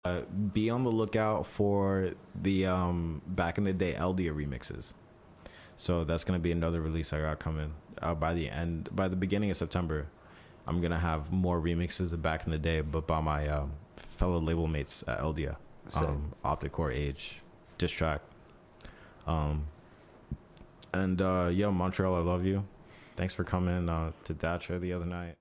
Be on the lookout for the back in the day Eldia remixes. So that's gonna be another release I got coming by the beginning of September. I'm gonna have more remixes of back in the day, but by my fellow label mates at Eldia, Optic Core Age, Diss Track, yo, Montreal, I love you. Thanks for coming to Datra the other night.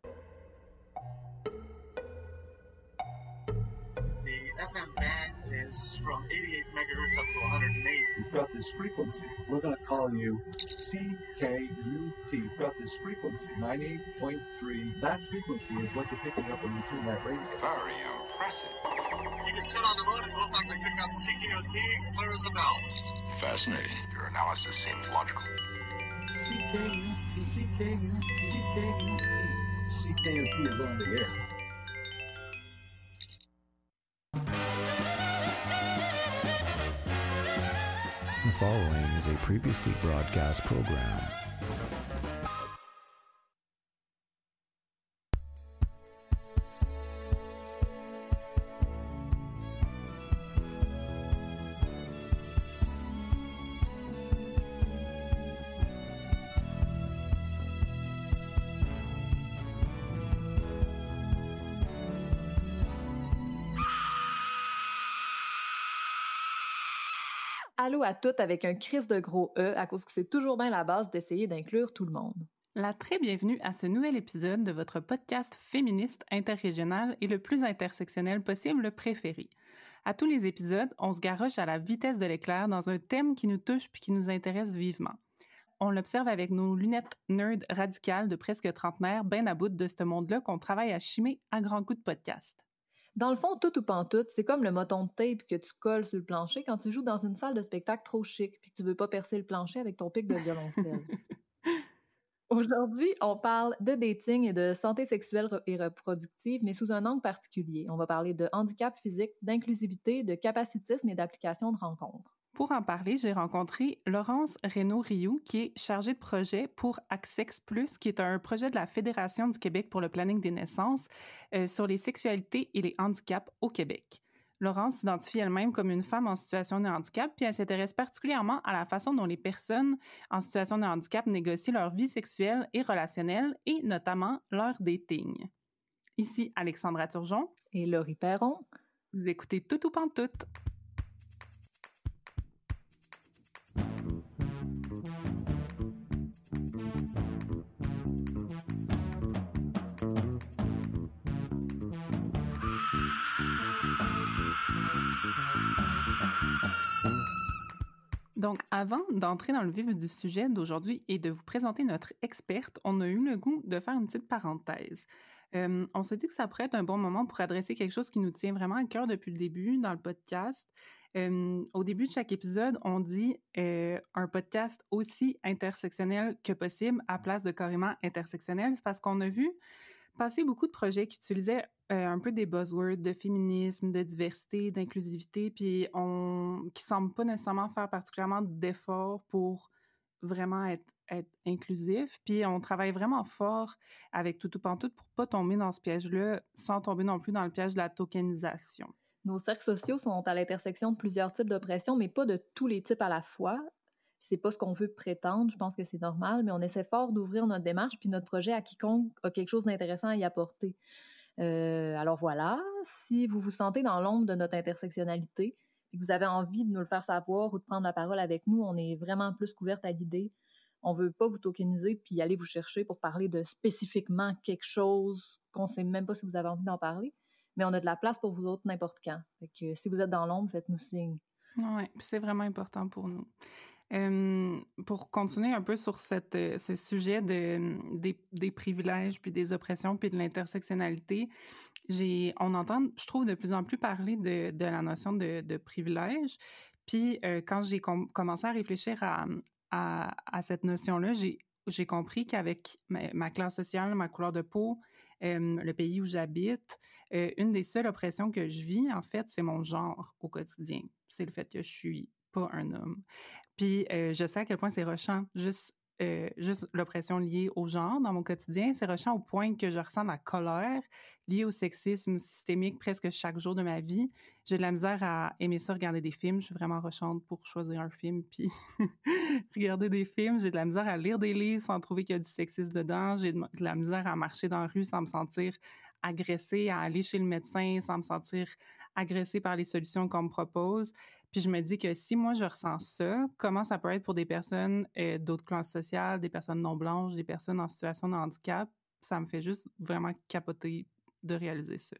FM band is from 88 megahertz up to 108. You've got this frequency. We're going to call you CKUT. You've got this frequency, 98.3. That frequency is what you're picking up when you tune that radio. Very impressive. You can sit on the moon and most likely pick up CKUT clear as a bell. Fascinating. Your analysis seems logical. CKUT, CKUT, CKUT. CKUT is on the air. The following is a previously broadcast program. Allô à toutes avec un crise de gros E à cause que c'est toujours bien la base d'essayer d'inclure tout le monde. La très bienvenue à ce nouvel épisode de votre podcast féministe interrégional et le plus intersectionnel possible préféré. À tous les épisodes, on se garoche à la vitesse de l'éclair dans un thème qui nous touche puis qui nous intéresse vivement. On l'observe avec nos lunettes nerd radicales de presque trentenaire, ben à bout de ce monde-là qu'on travaille à chimer à grands coups de podcast. Dans le fond, tout ou pantoute, c'est comme le moton de tape que tu colles sur le plancher quand tu joues dans une salle de spectacle trop chic puis que tu veux pas percer le plancher avec ton pic de violoncelle. Aujourd'hui, on parle de dating et de santé sexuelle et reproductive, mais sous un angle particulier. On va parler de handicap physique, d'inclusivité, de capacitisme et d'application de rencontres. Pour en parler, j'ai rencontré Laurence Reynaud-Rioux, qui est chargée de projet pour Accex+, qui est un projet de la Fédération du Québec pour le planning des naissances sur les sexualités et les handicaps au Québec. Laurence s'identifie elle-même comme une femme en situation de handicap, puis elle s'intéresse particulièrement à la façon dont les personnes en situation de handicap négocient leur vie sexuelle et relationnelle, et notamment leur dating. Ici Alexandra Turgeon. Et Laurie Perron. Vous écoutez Tout ou Pantoute. Donc, avant d'entrer dans le vif du sujet d'aujourd'hui et de vous présenter notre experte, on a eu le goût de faire une petite parenthèse. On s'est dit que ça pourrait être un bon moment pour adresser quelque chose qui nous tient vraiment à cœur depuis le début dans le podcast. Au début de chaque épisode, on dit un podcast aussi intersectionnel que possible à place de carrément intersectionnel. C'est parce qu'on a vu passer beaucoup de projets qui utilisaient un peu des buzzwords de féminisme, de diversité, d'inclusivité, puis qui semblent pas nécessairement faire particulièrement d'efforts pour vraiment être inclusif. Puis on travaille vraiment fort avec Tout ou Pantoute pour pas tomber dans ce piège-là, sans tomber non plus dans le piège de la tokenisation. Nos cercles sociaux sont à l'intersection de plusieurs types d'oppression, mais pas de tous les types à la fois. C'est pas ce qu'on veut prétendre, je pense que c'est normal, mais on essaie fort d'ouvrir notre démarche puis notre projet à quiconque a quelque chose d'intéressant à y apporter. Alors voilà, si vous vous sentez dans l'ombre de notre intersectionnalité et que vous avez envie de nous le faire savoir ou de prendre la parole avec nous, on est vraiment plus couverte à l'idée. On veut pas vous tokeniser puis aller vous chercher pour parler de spécifiquement quelque chose qu'on sait même pas si vous avez envie d'en parler, mais on a de la place pour vous autres n'importe quand. Fait que si vous êtes dans l'ombre, faites-nous signe. Oui, c'est vraiment important pour nous. Pour continuer un peu sur ce sujet des privilèges, puis des oppressions, puis de l'intersectionnalité, on entend, je trouve, de plus en plus parler de la notion de privilège. Puis quand j'ai commencé à réfléchir à cette notion-là, j'ai compris qu'avec ma classe sociale, ma couleur de peau, le pays où j'habite, une des seules oppressions que je vis, en fait, c'est mon genre au quotidien. C'est le fait que je suis pas un homme. Puis je sais à quel point c'est rushant, juste juste l'oppression liée au genre dans mon quotidien. C'est rushant au point que je ressens de la colère liée au sexisme systémique presque chaque jour de ma vie. J'ai de la misère à aimer ça, regarder des films. Je suis vraiment rushante pour choisir un film puis regarder des films. J'ai de la misère à lire des livres sans trouver qu'il y a du sexisme dedans. J'ai de la misère à marcher dans la rue sans me sentir agressée, à aller chez le médecin sans me sentir agressée par les solutions qu'on me propose. Puis je me dis que si moi je ressens ça, comment ça peut être pour des personnes d'autres classes sociales, des personnes non blanches, des personnes en situation de handicap? Ça me fait juste vraiment capoter de réaliser ça.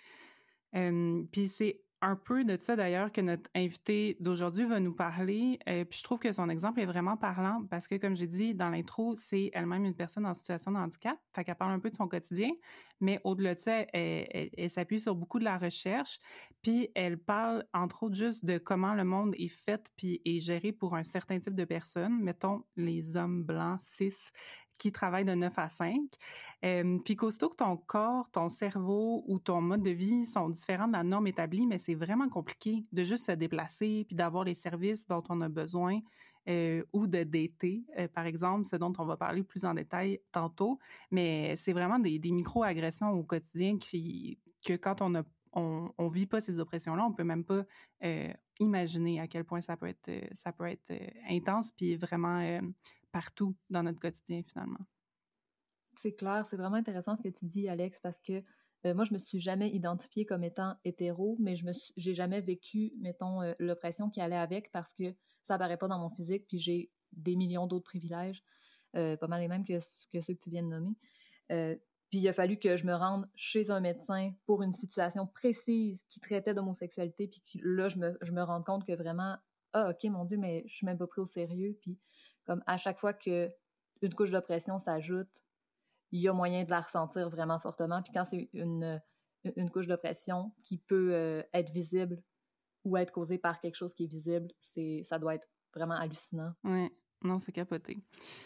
Puis c'est un peu de ça d'ailleurs que notre invité d'aujourd'hui va nous parler. Puis je trouve que son exemple est vraiment parlant parce que, comme j'ai dit dans l'intro, c'est elle-même une personne en situation de handicap. Fait qu'elle parle un peu de son quotidien, mais au-delà de ça, elle s'appuie sur beaucoup de la recherche. Puis elle parle entre autres juste de comment le monde est fait puis est géré pour un certain type de personnes, mettons les hommes blancs, cis, qui travaillent de 9 à 5. Puis qu'aussitôt que ton corps, ton cerveau ou ton mode de vie sont différents de la norme établie, mais c'est vraiment compliqué de juste se déplacer puis d'avoir les services dont on a besoin ou de dater, par exemple, ce dont on va parler plus en détail tantôt. Mais c'est vraiment des micro-agressions au quotidien que quand on vit pas ces oppressions-là, on peut même pas imaginer à quel point ça peut être intense puis vraiment partout dans notre quotidien, finalement. C'est clair, c'est vraiment intéressant ce que tu dis, Alex, parce que moi, je me suis jamais identifiée comme étant hétéro, mais j'ai jamais vécu, mettons, l'oppression qui allait avec parce que ça apparaît pas dans mon physique, puis j'ai des millions d'autres privilèges, pas mal les mêmes que ceux que tu viens de nommer. Puis il a fallu que je me rende chez un médecin pour une situation précise qui traitait d'homosexualité, puis là, je me rends compte que vraiment, ah, OK, mon Dieu, mais je suis même pas pris au sérieux, puis comme à chaque fois qu'une couche d'oppression s'ajoute, il y a moyen de la ressentir vraiment fortement. Puis quand c'est une couche d'oppression qui peut être visible ou être causée par quelque chose qui est visible, ça doit être vraiment hallucinant. Oui, non, c'est capoté.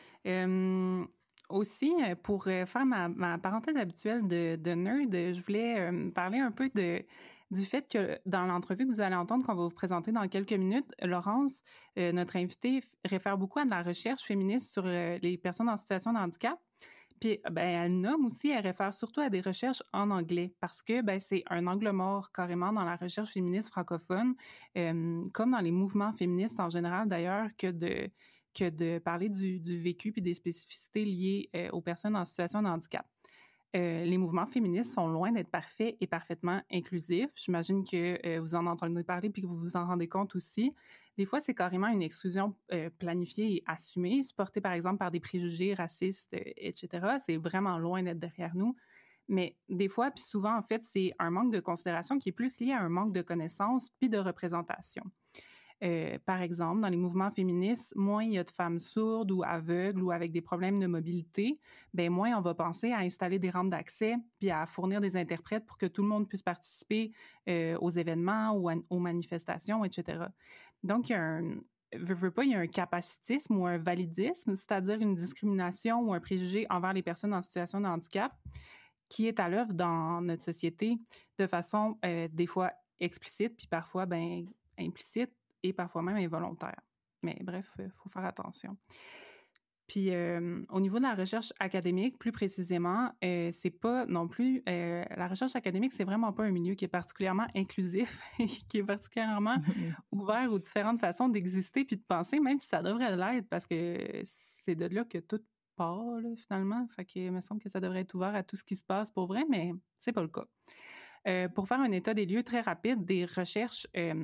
Aussi, pour faire ma parenthèse habituelle de nerd, je voulais parler un peu du fait que dans l'entrevue que vous allez entendre, qu'on va vous présenter dans quelques minutes, Laurence, notre invitée, réfère beaucoup à de la recherche féministe sur les personnes en situation de handicap. Puis, elle nomme aussi, elle réfère surtout à des recherches en anglais parce que c'est un angle mort carrément dans la recherche féministe francophone, comme dans les mouvements féministes en général d'ailleurs, que de parler du vécu puis des spécificités liées aux personnes en situation de handicap. Les mouvements féministes sont loin d'être parfaits et parfaitement inclusifs. J'imagine que vous en entendez parler puis que vous vous en rendez compte aussi. Des fois, c'est carrément une exclusion planifiée et assumée, supportée par exemple par des préjugés racistes, etc. C'est vraiment loin d'être derrière nous. Mais des fois, puis souvent, en fait, c'est un manque de considération qui est plus lié à un manque de connaissances puis de représentation. Par exemple, dans les mouvements féministes, moins il y a de femmes sourdes ou aveugles ou avec des problèmes de mobilité, moins on va penser à installer des rampes d'accès puis à fournir des interprètes pour que tout le monde puisse participer aux événements ou aux manifestations, etc. Donc, il y a il y a un capacitisme ou un validisme, c'est-à-dire une discrimination ou un préjugé envers les personnes en situation de handicap qui est à l'œuvre dans notre société de façon des fois explicite puis parfois implicite et parfois même involontaire. Mais bref, il faut faire attention. Puis au niveau de la recherche académique, plus précisément, c'est pas non plus... la recherche académique, c'est vraiment pas un milieu qui est particulièrement inclusif et qui est particulièrement ouvert aux différentes façons d'exister puis de penser, même si ça devrait l'être, parce que c'est de là que tout part, là, finalement. Fait qu'il me semble que ça devrait être ouvert à tout ce qui se passe pour vrai, mais c'est pas le cas. Pour faire un état des lieux très rapide des recherches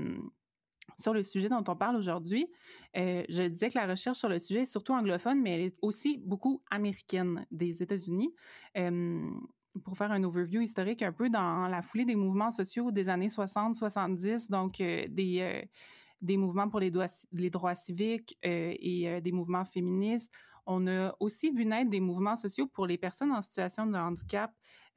sur le sujet dont on parle aujourd'hui, je disais que la recherche sur le sujet est surtout anglophone, mais elle est aussi beaucoup américaine des États-Unis. Pour faire un overview historique un peu dans la foulée des mouvements sociaux des années 60-70, donc des mouvements pour les droits civiques et des mouvements féministes. On a aussi vu naître des mouvements sociaux pour les personnes en situation de handicap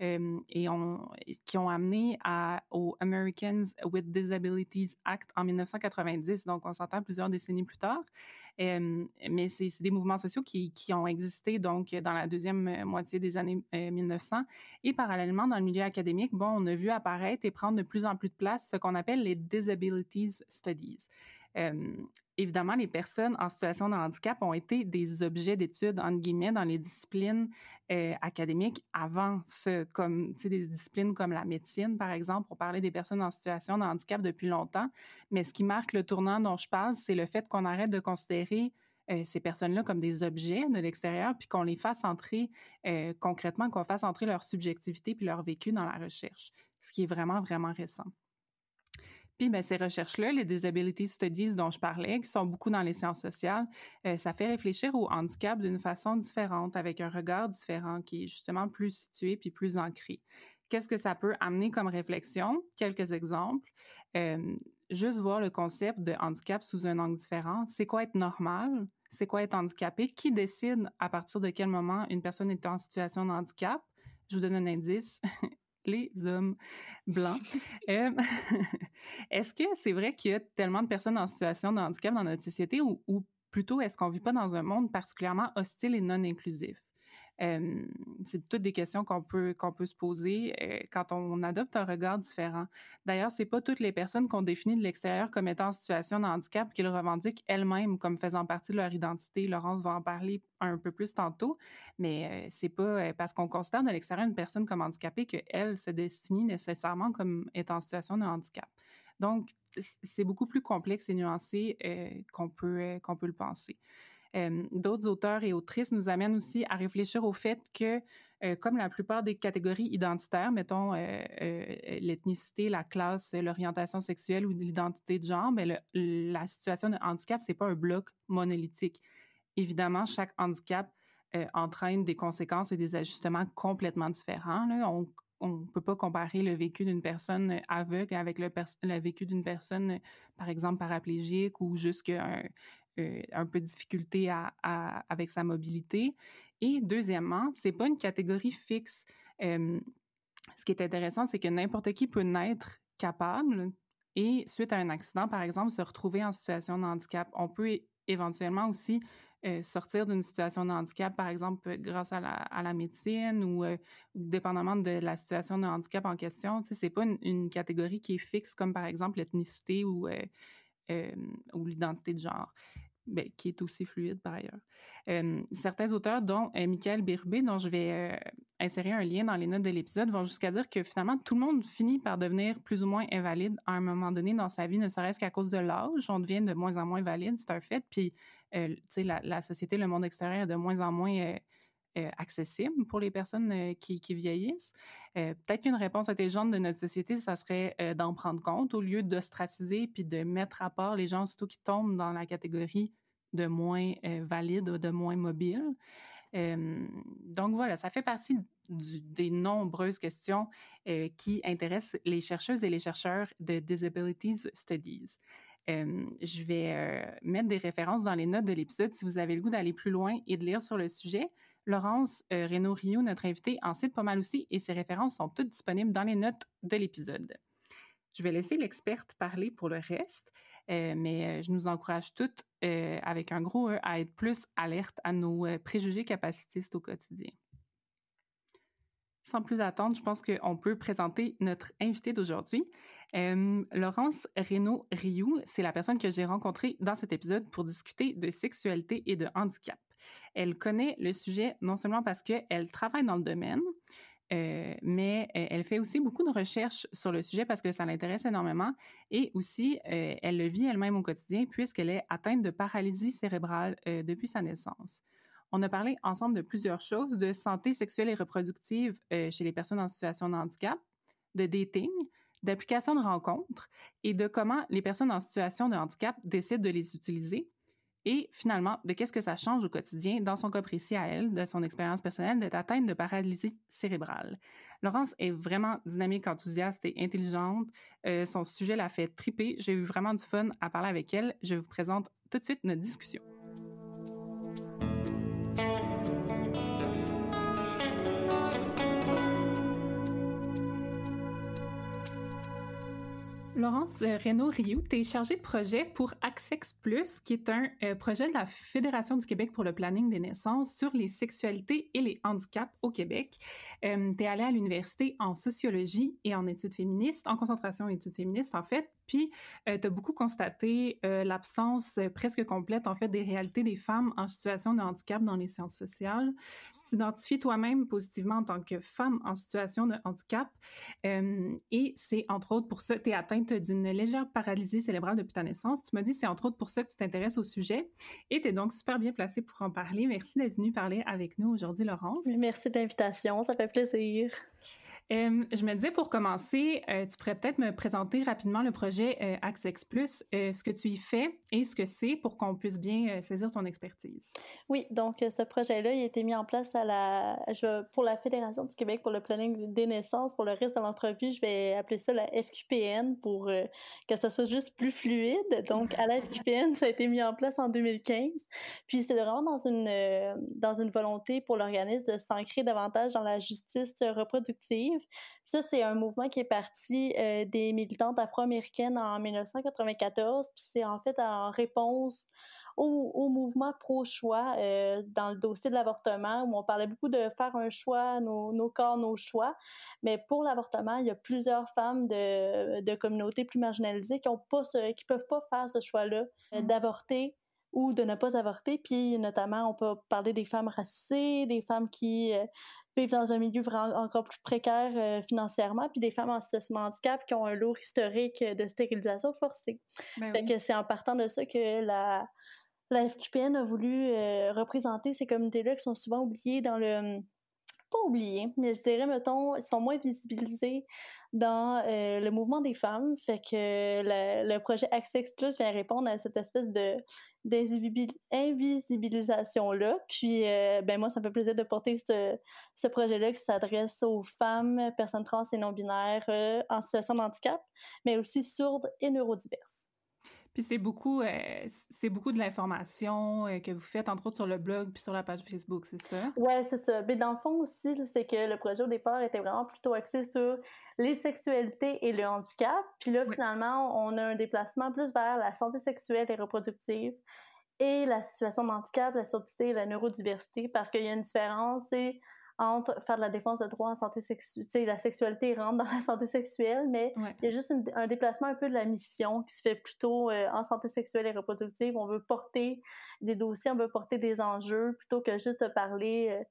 qui ont amené au Americans with Disabilities Act en 1990, donc on s'entend plusieurs décennies plus tard. Mais c'est des mouvements sociaux qui ont existé donc dans la deuxième moitié des années 1900. Et parallèlement, dans le milieu académique, on a vu apparaître et prendre de plus en plus de place ce qu'on appelle les Disabilities Studies. Évidemment, les personnes en situation de handicap ont été des objets d'étude, entre guillemets, dans les disciplines académiques avant comme des disciplines comme la médecine, par exemple. On parlait des personnes en situation de handicap depuis longtemps. Mais ce qui marque le tournant dont je parle, c'est le fait qu'on arrête de considérer ces personnes-là comme des objets de l'extérieur, puis qu'on les fasse entrer concrètement, qu'on fasse entrer leur subjectivité puis leur vécu dans la recherche, ce qui est vraiment, vraiment récent. Puis ces recherches-là, les disability studies dont je parlais, qui sont beaucoup dans les sciences sociales, ça fait réfléchir au handicap d'une façon différente, avec un regard différent qui est justement plus situé puis plus ancré. Qu'est-ce que ça peut amener comme réflexion? Quelques exemples. Juste voir le concept de handicap sous un angle différent. C'est quoi être normal? C'est quoi être handicapé? Qui décide à partir de quel moment une personne est en situation de handicap? Je vous donne un indice. Les hommes blancs. Est-ce que c'est vrai qu'il y a tellement de personnes en situation de handicap dans notre société ou plutôt est-ce qu'on ne vit pas dans un monde particulièrement hostile et non inclusif? C'est toutes des questions qu'on peut se poser quand on adopte un regard différent. D'ailleurs, c'est pas toutes les personnes qu'on définit de l'extérieur comme étant en situation de handicap qui le revendiquent elles-mêmes comme faisant partie de leur identité. Laurence va en parler un peu plus tantôt, mais c'est pas parce qu'on considère de l'extérieur une personne comme handicapée qu'elle se définit nécessairement comme étant en situation de handicap. Donc, c'est beaucoup plus complexe et nuancé qu'on peut le penser. D'autres auteurs et autrices nous amènent aussi à réfléchir au fait que, comme la plupart des catégories identitaires, mettons l'ethnicité, la classe, l'orientation sexuelle ou l'identité de genre, la situation de handicap, c'est pas un bloc monolithique. Évidemment, chaque handicap entraîne des conséquences et des ajustements complètement différents. Là. On ne peut pas comparer le vécu d'une personne aveugle avec le vécu d'une personne, par exemple, paraplégique ou juste un peu de difficulté avec sa mobilité. Et deuxièmement, c'est pas une catégorie fixe. Ce qui est intéressant, c'est que n'importe qui peut naître capable et, suite à un accident, par exemple, se retrouver en situation de handicap. On peut éventuellement aussi sortir d'une situation de handicap, par exemple, grâce à la médecine ou dépendamment de la situation de handicap en question. Tu sais, c'est pas une catégorie qui est fixe, comme par exemple l'ethnicité ou l'identité de genre. Qui est aussi fluide par ailleurs. Certains auteurs, dont Michael Bérubé, dont je vais insérer un lien dans les notes de l'épisode, vont jusqu'à dire que finalement, tout le monde finit par devenir plus ou moins invalide à un moment donné dans sa vie, ne serait-ce qu'à cause de l'âge. On devient de moins en moins valide, c'est un fait. Puis, tu sais, la société, le monde extérieur est de moins en moins accessible pour les personnes qui vieillissent. Peut-être qu'une réponse intelligente de notre société, ça serait d'en prendre compte au lieu d'ostraciser puis de mettre à part les gens surtout qui tombent dans la catégorie de moins valides ou de moins mobiles. Donc voilà, ça fait partie des nombreuses questions qui intéressent les chercheuses et les chercheurs de Disabilities Studies. Je vais mettre des références dans les notes de l'épisode si vous avez le goût d'aller plus loin et de lire sur le sujet. Laurence Reynaud-Rioux, notre invitée, en cite pas mal aussi et ses références sont toutes disponibles dans les notes de l'épisode. Je vais laisser l'experte parler pour le reste, mais je nous encourage toutes, avec un gros E, à être plus alertes à nos préjugés capacitistes au quotidien. Sans plus attendre, je pense qu'on peut présenter notre invitée d'aujourd'hui. Laurence Reynaud-Rioux, c'est la personne que j'ai rencontrée dans cet épisode pour discuter de sexualité et de handicap. Elle connaît le sujet non seulement parce qu'elle travaille dans le domaine, mais elle fait aussi beaucoup de recherches sur le sujet parce que ça l'intéresse énormément et aussi elle le vit elle-même au quotidien puisqu'elle est atteinte de paralysie cérébrale depuis sa naissance. On a parlé ensemble de plusieurs choses, de santé sexuelle et reproductive chez les personnes en situation de handicap, de dating, d'applications de rencontres et de comment les personnes en situation de handicap décident de les utiliser. Et finalement, de qu'est-ce que ça change au quotidien dans son cas précis à elle, de son expérience personnelle d'être atteinte de paralysie cérébrale. Laurence est vraiment dynamique, enthousiaste et intelligente. Son sujet la fait triper. J'ai eu vraiment du fun à parler avec elle. Je vous présente tout de suite notre discussion. Laurence Reynaud-Rioux, tu es chargée de projet pour Accex Plus, qui est un projet de la Fédération du Québec pour le planning des naissances sur les sexualités et les handicaps au Québec. Tu es allée à l'université en sociologie et en études féministes, en concentration en études féministes en fait, Puis, tu as beaucoup constaté l'absence presque complète, en fait, des réalités des femmes en situation de handicap dans les sciences sociales. Tu t'identifies toi-même positivement en tant que femme en situation de handicap. Et c'est entre autres pour ça que tu es atteinte d'une légère paralysie cérébrale depuis ta naissance. Tu m'as dit que c'est entre autres pour ça que tu t'intéresses au sujet et tu es donc super bien placée pour en parler. Merci d'être venue parler avec nous aujourd'hui, Laurence. Merci de l'invitation, ça fait plaisir. Je me disais, pour commencer, tu pourrais peut-être me présenter rapidement le projet Access Plus, ce que tu y fais et ce que c'est pour qu'on puisse bien saisir ton expertise. Oui, donc ce projet-là, il a été mis en place pour la Fédération du Québec pour le planning des naissances. Pour le reste de l'entrevue, je vais appeler ça la FQPN pour que ça soit juste plus fluide. Donc, à la FQPN, ça a été mis en place en 2015. Puis, c'est vraiment dans une volonté pour l'organisme de s'ancrer davantage dans la justice reproductive. Ça, c'est un mouvement qui est parti des militantes afro-américaines en 1994. Puis c'est en fait en réponse au mouvement pro-choix dans le dossier de l'avortement, où on parlait beaucoup de faire un choix, nos corps, nos choix. Mais pour l'avortement, il y a plusieurs femmes de communautés plus marginalisées qui peuvent pas faire ce choix-là d'avorter ou de ne pas avorter. Puis notamment, on peut parler des femmes racisées, des femmes qui vivent dans un milieu encore plus précaire financièrement, puis des femmes en situation de handicap qui ont un lourd historique de stérilisation forcée. Fait que c'est en partant de ça que la FQPN a voulu représenter ces communautés-là qui sont souvent oubliées dans le... Pas oubliées, mais je dirais, mettons, ils sont moins visibilisés dans le mouvement des femmes. Fait que le projet Access Plus vient répondre à cette espèce d'invisibilisation-là. Puis, moi, ça me fait plaisir de porter ce projet-là qui s'adresse aux femmes, personnes trans et non-binaires en situation de handicap, mais aussi sourdes et neurodiverses. Puis c'est beaucoup de l'information que vous faites, entre autres sur le blog puis sur la page Facebook, c'est ça? Ouais, c'est ça. Mais dans le fond aussi, c'est que le projet au départ était vraiment plutôt axé sur les sexualités et le handicap. Puis là, finalement, on a un déplacement plus vers la santé sexuelle et reproductive et la situation de handicap, la surdité et la neurodiversité, parce qu'il y a une différence entre faire de la défense de droits en santé sexuelle, tu sais, la sexualité rentre dans la santé sexuelle, mais il y a juste un déplacement un peu de la mission qui se fait plutôt en santé sexuelle et reproductive. On veut porter des dossiers, on veut porter des enjeux, plutôt que juste parler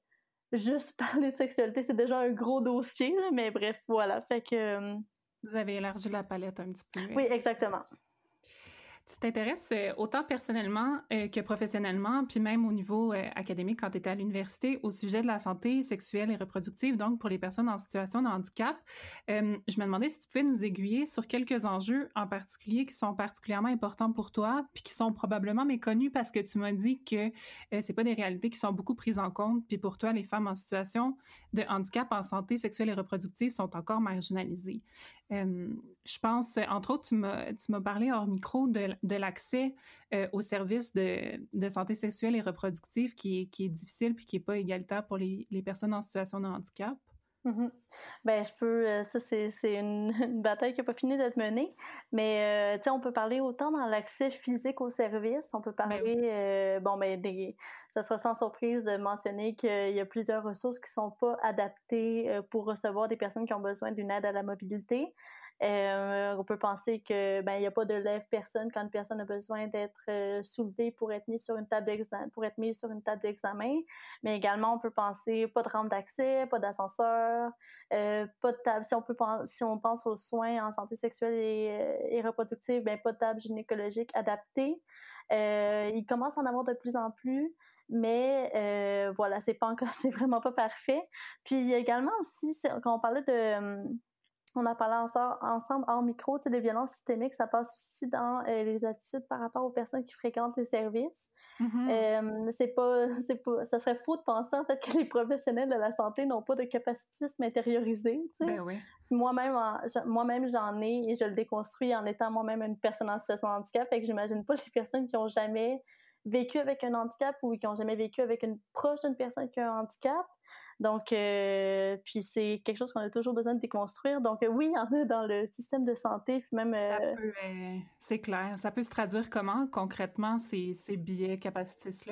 de sexualité. C'est déjà un gros dossier, là, mais bref, voilà. Fait que... Vous avez élargi la palette un petit peu. Oui, exactement. Tu t'intéresses autant personnellement que professionnellement, puis même au niveau académique quand tu étais à l'université, au sujet de la santé sexuelle et reproductive, donc pour les personnes en situation de handicap. Je me demandais si tu pouvais nous aiguiller sur quelques enjeux en particulier qui sont particulièrement importants pour toi, puis qui sont probablement méconnus parce que tu m'as dit que c'est pas des réalités qui sont beaucoup prises en compte, puis pour toi, les femmes en situation de handicap en santé sexuelle et reproductive sont encore marginalisées. Je pense, entre autres, tu m'as parlé hors micro de l'accès aux services de santé sexuelle et reproductive qui est difficile puis qui n'est pas égalitaire pour les personnes en situation de handicap. Mm-hmm. Ben, ça c'est une bataille qui n'a pas fini d'être menée, mais tu sais, on peut parler autant dans l'accès physique aux services, on peut parler, ça sera sans surprise de mentionner qu'il y a plusieurs ressources qui sont pas adaptées pour recevoir des personnes qui ont besoin d'une aide à la mobilité. On peut penser que il y a pas de lève-personne quand une personne a besoin d'être soulevée pour être mise sur une table d'examen, mais également on peut penser pas de rampe d'accès, pas d'ascenseur, pas de table. Si on pense aux soins en santé sexuelle et reproductive, pas de table gynécologique adaptée. Il commence à en avoir de plus en plus. Mais voilà, c'est vraiment pas parfait. Puis il y a également aussi, quand on parlait on a parlé ensemble en micro, tu sais, de violences systémiques, ça passe aussi dans les attitudes par rapport aux personnes qui fréquentent les services. Mm-hmm. Ça serait faux de penser en fait que les professionnels de la santé n'ont pas de capacitisme intériorisé. Tu sais. Ben oui. Moi-même, j'en ai et je le déconstruis en étant moi-même une personne en situation de handicap, fait que j'imagine pas les personnes qui ont jamais vécu avec un handicap ou qui n'ont jamais vécu avec une proche d'une personne qui a un handicap. Donc, puis c'est quelque chose qu'on a toujours besoin de déconstruire. Donc, oui, il y en a dans le système de santé, puis même... c'est clair. Ça peut se traduire comment, concrètement, ces biais capacitistes-là?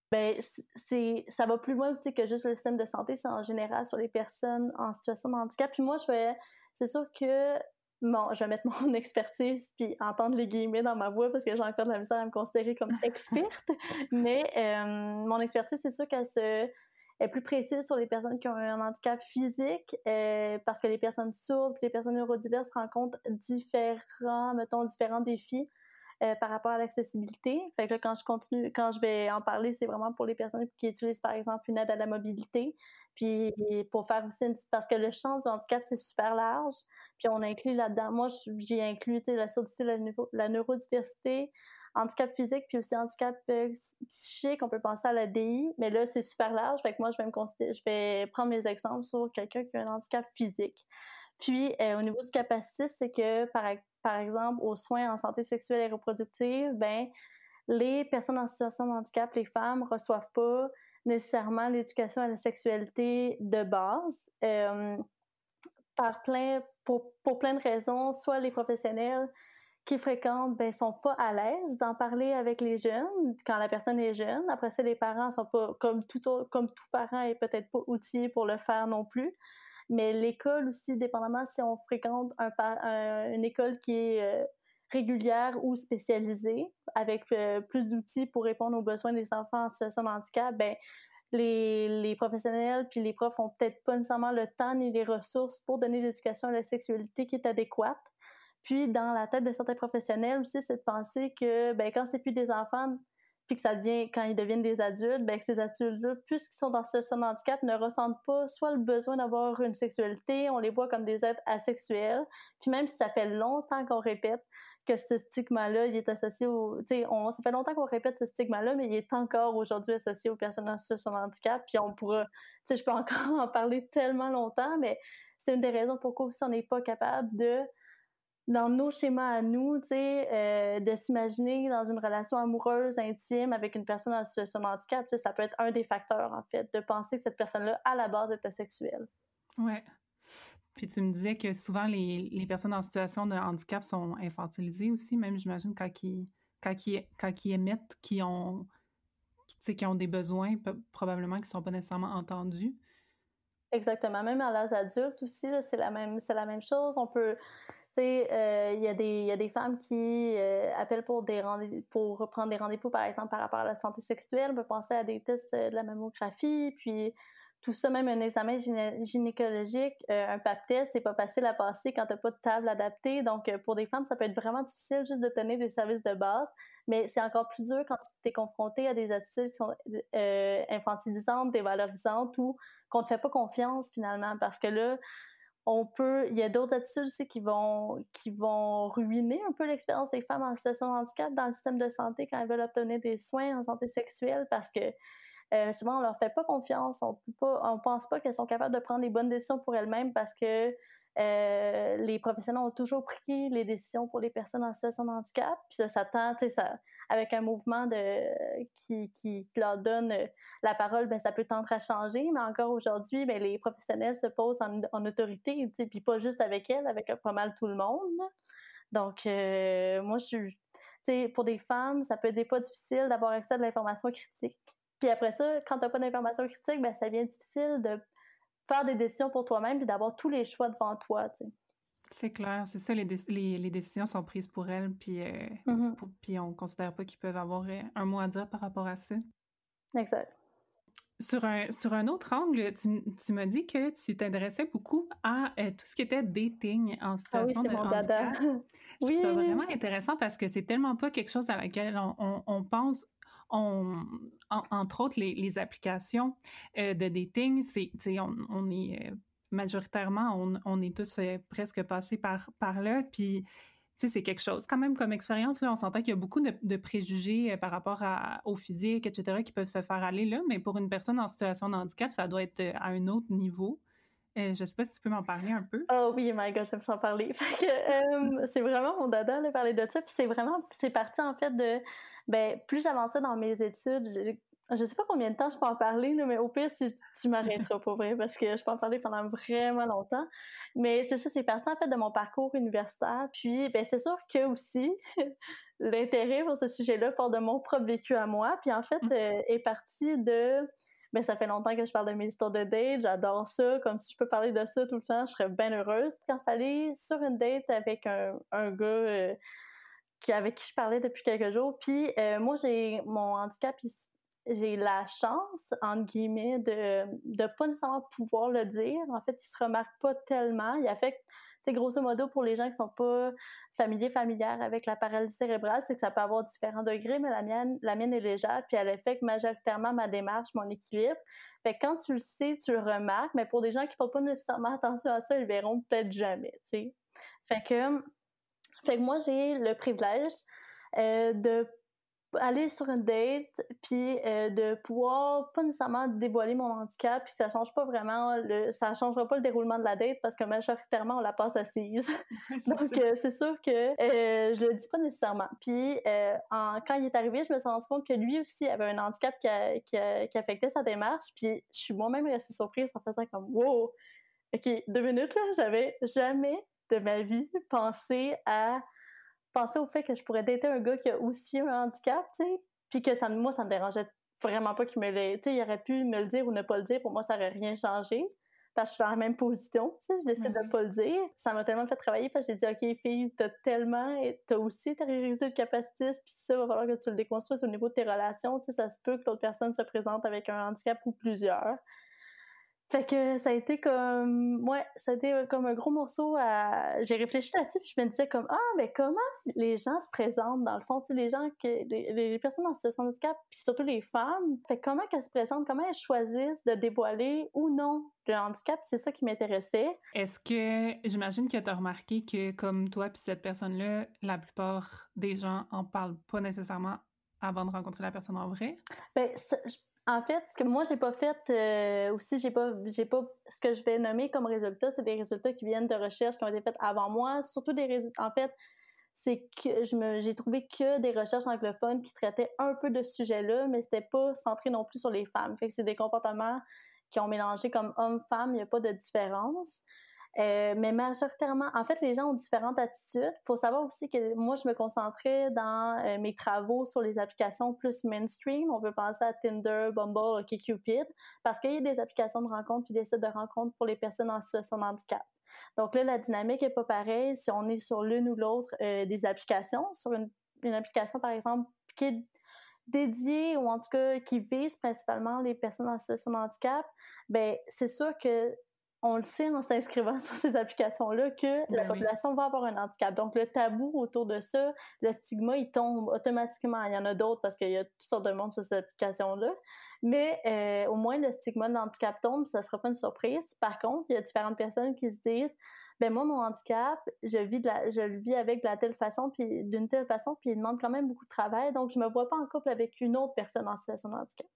Ça va plus loin aussi que juste le système de santé, c'est en général sur les personnes en situation de handicap. Puis moi, c'est sûr que je vais mettre mon expertise puis entendre les guillemets dans ma voix parce que j'ai encore de la misère à me considérer comme experte. Mais mon expertise, c'est sûr qu'elle est plus précise sur les personnes qui ont un handicap physique parce que les personnes sourdes et les personnes neurodiverses rencontrent différents défis par rapport à l'accessibilité. Fait que là, quand je vais en parler, c'est vraiment pour les personnes qui utilisent, par exemple, une aide à la mobilité. Puis pour faire aussi parce que le champ du handicap, c'est super large. Puis on inclut là-dedans, moi, j'ai inclus la surdité, la neurodiversité, handicap physique, puis aussi handicap psychique. On peut penser à la DI, mais là, c'est super large. Fait que moi, je vais prendre mes exemples sur quelqu'un qui a un handicap physique. Puis, au niveau du capacité, c'est que, par exemple, aux soins en santé sexuelle et reproductive, ben, les personnes en situation de handicap, les femmes, reçoivent pas nécessairement l'éducation à la sexualité de base pour plein de raisons. Soit les professionnels qui fréquentent sont pas à l'aise d'en parler avec les jeunes quand la personne est jeune. Après ça, les parents sont pas, comme tout parent, est peut-être pas outillé pour le faire non plus. Mais l'école aussi, dépendamment si on fréquente une école qui est régulière ou spécialisée, avec plus d'outils pour répondre aux besoins des enfants en situation de handicap, ben les professionnels puis les profs ont peut-être pas nécessairement le temps ni les ressources pour donner l'éducation à la sexualité qui est adéquate. Puis dans la tête de certains professionnels aussi, c'est de penser que quand c'est plus des enfants, puis que ça devient, quand ils deviennent des adultes, que ces adultes-là, puisqu'ils sont dans ce situation de handicap, ne ressentent pas soit le besoin d'avoir une sexualité, on les voit comme des êtres asexuels. Puis même si ça fait longtemps qu'on répète que ce stigma-là, il est associé ça fait longtemps qu'on répète ce stigma-là, mais il est encore aujourd'hui associé aux personnes en situation de handicap. Puis on pourra, je peux encore en parler tellement longtemps, mais c'est une des raisons pourquoi aussi on n'est pas capable dans nos schémas à nous, de s'imaginer dans une relation amoureuse, intime avec une personne en situation de handicap, ça peut être un des facteurs, en fait, de penser que cette personne-là, à la base, est asexuelle. Ouais. Puis tu me disais que souvent, les personnes en situation de handicap sont infantilisées aussi, même, j'imagine, quand ils émettent, qui ont des besoins, probablement, qui ne sont pas nécessairement entendus. Exactement. Même à l'âge adulte aussi, là, c'est la même chose. On peut... il y a des femmes qui appellent pour prendre des rendez-vous, par exemple, par rapport à la santé sexuelle. On peut penser à des tests de la mammographie, puis tout ça, même un examen gynécologique, un pap test, c'est pas facile à passer quand t'as pas de table adaptée. Donc, pour des femmes, ça peut être vraiment difficile juste de tenir des services de base, mais c'est encore plus dur quand tu t'es confronté à des attitudes qui sont infantilisantes, dévalorisantes, ou qu'on te fait pas confiance finalement, parce que là, il y a d'autres attitudes aussi qui vont ruiner un peu l'expérience des femmes en situation de handicap dans le système de santé quand elles veulent obtenir des soins en santé sexuelle, parce que souvent on leur fait pas confiance, on pense pas qu'elles sont capables de prendre les bonnes décisions pour elles-mêmes, parce que les professionnels ont toujours pris les décisions pour les personnes en situation de handicap, puis ça tend, avec un mouvement qui leur donne la parole, ça peut tendre à changer, mais encore aujourd'hui, les professionnels se posent en autorité, puis pas juste avec elles, avec pas mal tout le monde. Donc, moi, pour des femmes, ça peut être des fois difficile d'avoir accès à de l'information critique. Puis après ça, quand t'as pas d'information critique, ça devient difficile de faire des décisions pour toi-même puis d'avoir tous les choix devant toi, t'sais. C'est clair, c'est ça, les décisions sont prises pour elles, puis puis on considère pas qu'ils peuvent avoir un mot à dire par rapport à ça. Exact. Sur un autre angle, tu m'as dit que tu t'intéressais beaucoup à tout ce qui était dating en situation de handicap. Dada. Je trouve ça vraiment intéressant parce que c'est tellement pas quelque chose à laquelle on pense. Entre autres, les applications de dating, on est majoritairement, on est tous presque passés par là, puis c'est quelque chose quand même comme expérience. Là, on s'entend qu'il y a beaucoup de préjugés par rapport au physique, etc., qui peuvent se faire aller là, mais pour une personne en situation de handicap, ça doit être à un autre niveau. Je sais pas si tu peux m'en parler un peu. Oh oui, my God, j'aime s'en parler. Fait que, c'est vraiment mon dada de parler de ça. Puis c'est parti en fait de, plus j'avançais dans mes études, je sais pas combien de temps je peux en parler, là, mais au pire, si tu m'arrêteras pour vrai, parce que je peux en parler pendant vraiment longtemps. Mais c'est ça, c'est parti en fait de mon parcours universitaire. Puis, c'est sûr que aussi, l'intérêt pour ce sujet-là part de mon propre vécu à moi. Puis en fait, est parti de ben ça fait longtemps que je parle de mes histoires de date, j'adore ça, comme si je peux parler de ça tout le temps, je serais bien heureuse. Quand je suis allée sur une date avec un gars avec qui je parlais depuis quelques jours, puis moi, j'ai mon handicap, j'ai la chance, entre guillemets, de pas nécessairement pouvoir le dire. En fait, il se remarque pas tellement. Il affecte, tu sais, grosso modo, pour les gens qui sont pas familières avec la paralysie cérébrale, c'est que ça peut avoir différents degrés, mais la mienne est légère, puis elle affecte majoritairement ma démarche, mon équilibre. Fait que quand tu le sais, tu le remarques, mais pour des gens qui font pas nécessairement attention à ça, ils le verront peut-être jamais, tu sais. Fait que moi, j'ai le privilège de aller sur une date, puis de pouvoir pas nécessairement dévoiler mon handicap, puis ça change pas vraiment, ça changera pas le déroulement de la date parce que majoritairement on la passe assise. Donc c'est sûr que je le dis pas nécessairement. Puis quand il est arrivé, je me suis rendu compte que lui aussi avait un handicap qui affectait sa démarche, puis je suis moi-même restée surprise en faisant comme wow, ok, 2 minutes là, j'avais jamais de ma vie pensé au fait que je pourrais dater un gars qui a aussi un handicap, tu sais, puis que moi, ça me dérangeait vraiment pas qu'il me l'ait... Tu sais, il aurait pu me le dire ou ne pas le dire, pour moi, ça aurait rien changé, parce que je suis dans la même position, tu sais, je décide de pas le dire. Ça m'a tellement fait travailler, parce que j'ai dit, OK, fille, t'as aussi intériorisé le capacitiste, puis ça, va falloir que tu le déconstruises au niveau de tes relations, tu sais, ça se peut que l'autre personne se présente avec un handicap ou plusieurs. Fait que ça a été comme un gros morceau à... J'ai réfléchi là-dessus, puis je me disais comme, mais comment les gens se présentent, dans le fond, tu sais, les personnes en situation de handicap, puis surtout les femmes, fait comment qu'elles se présentent, comment elles choisissent de dévoiler ou non le handicap, c'est ça qui m'intéressait. Est-ce que, j'imagine que tu as remarqué que, comme toi puis cette personne-là, la plupart des gens en parlent pas nécessairement avant de rencontrer la personne en vrai? Ben, en fait, ce que moi j'ai pas fait aussi, j'ai pas ce que je vais nommer comme résultats, c'est des résultats qui viennent de recherches qui ont été faites avant moi, surtout des résultats. En fait, c'est que j'ai trouvé que des recherches anglophones qui traitaient un peu de ce sujet-là, mais c'était pas centré non plus sur les femmes. Fait que c'est des comportements qui ont mélangé comme hommes-femmes, il n'y a pas de différence. Mais majoritairement, en fait, les gens ont différentes attitudes. Il faut savoir aussi que moi, je me concentrais dans mes travaux sur les applications plus mainstream. On peut penser à Tinder, Bumble, OkCupid, parce qu'il y a des applications de rencontres puis des sites de rencontres pour les personnes en situation de handicap. Donc là, la dynamique n'est pas pareille si on est sur l'une ou l'autre des applications. Sur une application, par exemple, qui est dédiée ou en tout cas qui vise principalement les personnes en situation de handicap, ben c'est sûr que on le sait en s'inscrivant sur ces applications-là que la population va avoir un handicap. Donc, le tabou autour de ça, le stigma, il tombe automatiquement. Il y en a d'autres parce qu'il y a toutes sortes de monde sur ces applications-là. Mais au moins, le stigma de l'handicap tombe, ça ne sera pas une surprise. Par contre, il y a différentes personnes qui se disent « Ben moi, mon handicap, je le vis avec de la telle façon, puis d'une telle façon, puis il demande quand même beaucoup de travail. Donc, je ne me vois pas en couple avec une autre personne en situation de handicap.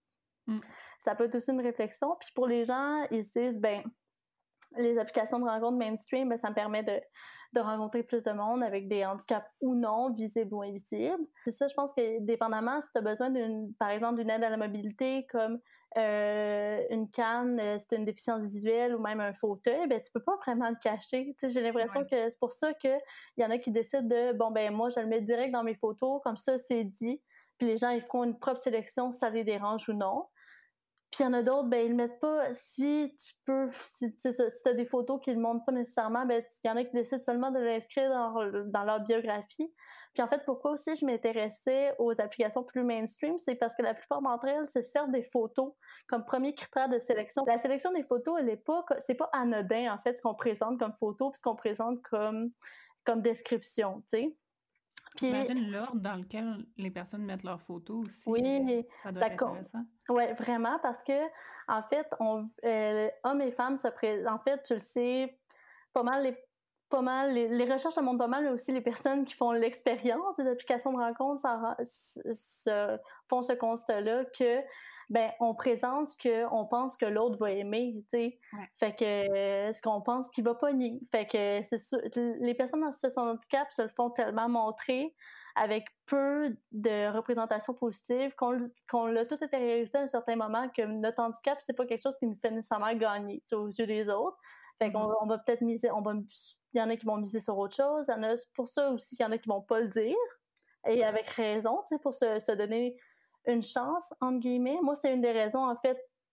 Ça peut être aussi une réflexion. Puis pour les gens, ils se disent « Ben les applications de rencontres mainstream, ben, ça me permet de rencontrer plus de monde avec des handicaps ou non, visibles ou invisibles. » C'est ça, je pense que dépendamment, si tu as besoin par exemple, d'une aide à la mobilité, comme une canne, si tu as une déficience visuelle ou même un fauteuil, ben, tu peux pas vraiment le cacher. T'sais, j'ai l'impression que c'est pour ça qu'il y en a qui décident de, bon, ben moi, je le mets direct dans mes photos, comme ça, c'est dit, puis les gens, ils feront une propre sélection si ça les dérange ou non. Puis il y en a d'autres, ben ils le mettent pas. Si tu as des photos qui le montrent pas nécessairement, ben il y en a qui décident seulement de l'inscrire dans leur biographie. Puis en fait, pourquoi aussi je m'intéressais aux applications plus mainstream, c'est parce que la plupart d'entre elles se servent des photos comme premier critère de sélection. La sélection des photos, c'est pas anodin en fait ce qu'on présente comme photo puis ce qu'on présente comme description, tu sais. J'imagine l'ordre dans lequel les personnes mettent leurs photos aussi. Oui, ça doit être intéressant. Oui, vraiment, parce que, en fait, hommes et femmes en fait, tu le sais, pas mal, les recherches le montrent pas mal, mais aussi les personnes qui font l'expérience des applications de rencontres font ce constat-là que, ben, on présente ce qu'on pense que l'autre va aimer, tu sais. Ouais. Fait que ce qu'on pense qu'il va pogner. Fait que c'est sûr, les personnes en situation de handicap se le font tellement montrer avec peu de représentation positive qu'on l'a tout intériorisé à un certain moment que notre handicap, c'est pas quelque chose qui nous fait nécessairement gagner aux yeux des autres. Fait qu'on va peut-être miser, il y en a qui vont miser sur autre chose, il y en a pour ça aussi, il y en a qui vont pas le dire, et avec raison, tu sais, pour se donner une chance, entre guillemets. Moi, c'est une des raisons, en fait,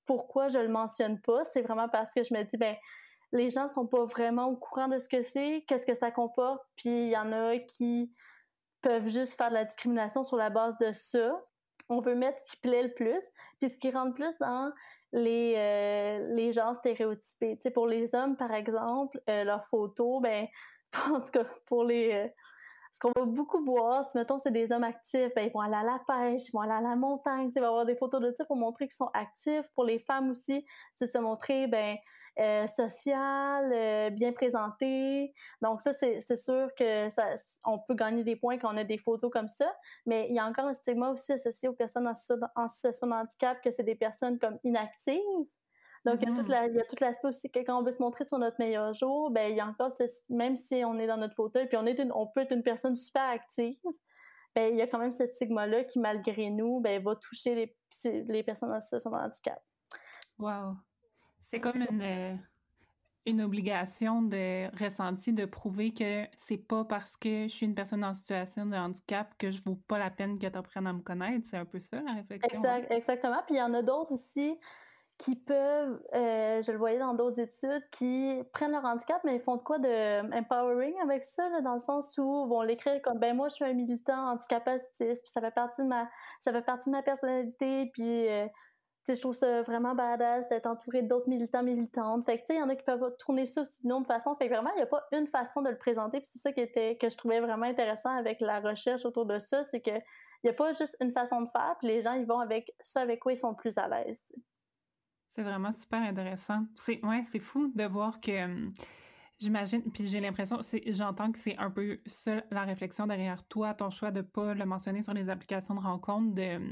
pourquoi je le mentionne pas, c'est vraiment parce que je me dis, ben, les gens sont pas vraiment au courant de ce que c'est, qu'est-ce que ça comporte, puis il y en a qui peuvent juste faire de la discrimination sur la base de ça. On veut mettre ce qui plaît le plus, puis ce qui rentre plus dans les genres stéréotypés. Tu sais, pour les hommes, par exemple, leurs photos, ben, en tout cas, pour ce qu'on va beaucoup voir, si, mettons, c'est des hommes actifs, ben, ils vont aller à la pêche, ils vont aller à la montagne, tu sais, il va y avoir des photos de ça pour montrer qu'ils sont actifs. Pour les femmes aussi, c'est se montrer, ben, social, bien présenté. Donc ça, c'est sûr que on peut gagner des points quand on a des photos comme ça, mais il y a encore un stigma aussi associé aux personnes en situation de handicap, que c'est des personnes comme inactives. Donc, il y a tout l'aspect aussi que quand on veut se montrer sur notre meilleur jour, ben il y a encore, même si on est dans notre fauteuil, puis on peut être une personne super active, ben il y a quand même ce stigma-là qui, malgré nous, ben va toucher les personnes en situation de handicap. Wow! C'est comme une obligation de ressenti de prouver que c'est pas parce que je suis une personne en situation de handicap que je vaux pas la peine que tu apprennes à me connaître. C'est un peu ça, la réflexion. Exactement. Puis il y en a d'autres aussi qui peuvent, je le voyais dans d'autres études, qui prennent leur handicap, mais ils font de quoi de empowering avec ça, là, dans le sens où ils vont l'écrire comme, ben moi, je suis un militant handicapacitiste, puis ça fait partie de ma personnalité, puis tu sais, je trouve ça vraiment badass d'être entouré d'autres militants, militantes. Fait que, tu sais, il y en a qui peuvent tourner ça aussi d'une autre façon. Fait que vraiment, il n'y a pas une façon de le présenter. Puis c'est ça que je trouvais vraiment intéressant avec la recherche autour de ça, c'est que il n'y a pas juste une façon de faire, puis les gens, ils vont avec ça avec quoi ils sont plus à l'aise. T'sais. C'est vraiment super intéressant. C'est fou de voir que... j'imagine, puis j'ai l'impression, j'entends que c'est un peu ça la réflexion derrière toi, ton choix de pas le mentionner sur les applications de rencontre,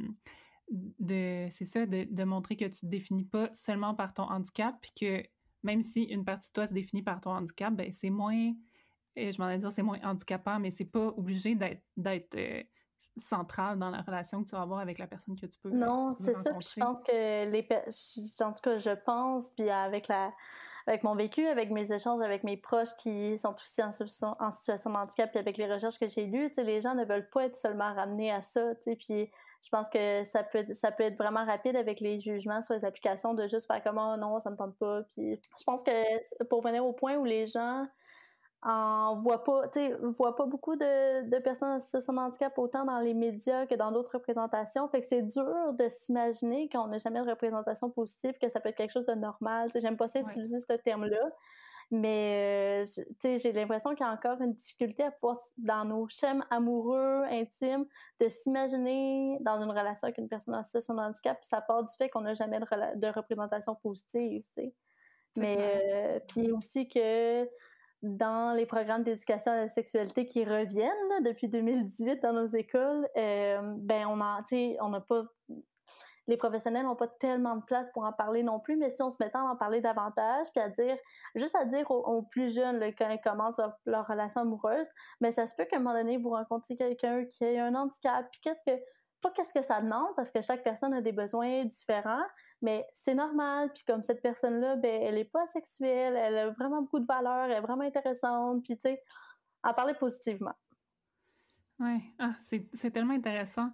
c'est ça, de montrer que tu te définis pas seulement par ton handicap, puis que même si une partie de toi se définit par ton handicap, ben c'est moins, je m'en ai dire c'est moins handicapant, mais c'est pas obligé d'être central dans la relation que tu vas avoir avec la personne que tu peux Non, tu veux c'est ça, puis je pense que en tout cas, je pense, puis avec mon vécu, avec mes échanges avec mes proches qui sont aussi en situation de handicap, puis avec les recherches que j'ai lues, tu sais, les gens ne veulent pas être seulement ramenés à ça, tu sais, puis je pense que ça peut être vraiment rapide avec les jugements sur les applications de juste faire comme « Oh non, ça me tente pas », puis je pense que pour venir au point où les gens voient pas beaucoup de personnes en situation de handicap autant dans les médias que dans d'autres représentations. Fait que c'est dur de s'imaginer quand on n'a jamais de représentation positive que ça peut être quelque chose de normal. T'sais, j'aime pas ça utiliser ce terme-là, mais j'ai l'impression qu'il y a encore une difficulté à pouvoir, dans nos schèmes amoureux, intimes, de s'imaginer dans une relation avec une personne en situation de handicap, puis ça part du fait qu'on n'a jamais de représentation positive, t'sais. Mais puis aussi que dans les programmes d'éducation à la sexualité qui reviennent là, depuis 2018 dans nos écoles, ben on n'a pas, les professionnels n'ont pas tellement de place pour en parler non plus, mais si on se mettait à en parler davantage, puis à dire aux plus jeunes là, quand ils commencent leur relation amoureuse, mais ça se peut qu'à un moment donné vous rencontriez quelqu'un qui a un handicap, puis qu'est-ce que ça demande, parce que chaque personne a des besoins différents, mais c'est normal, puis comme cette personne-là, ben elle est pas sexuelle, elle a vraiment beaucoup de valeur, elle est vraiment intéressante, puis tu sais, en parler positivement. Oui, c'est tellement intéressant.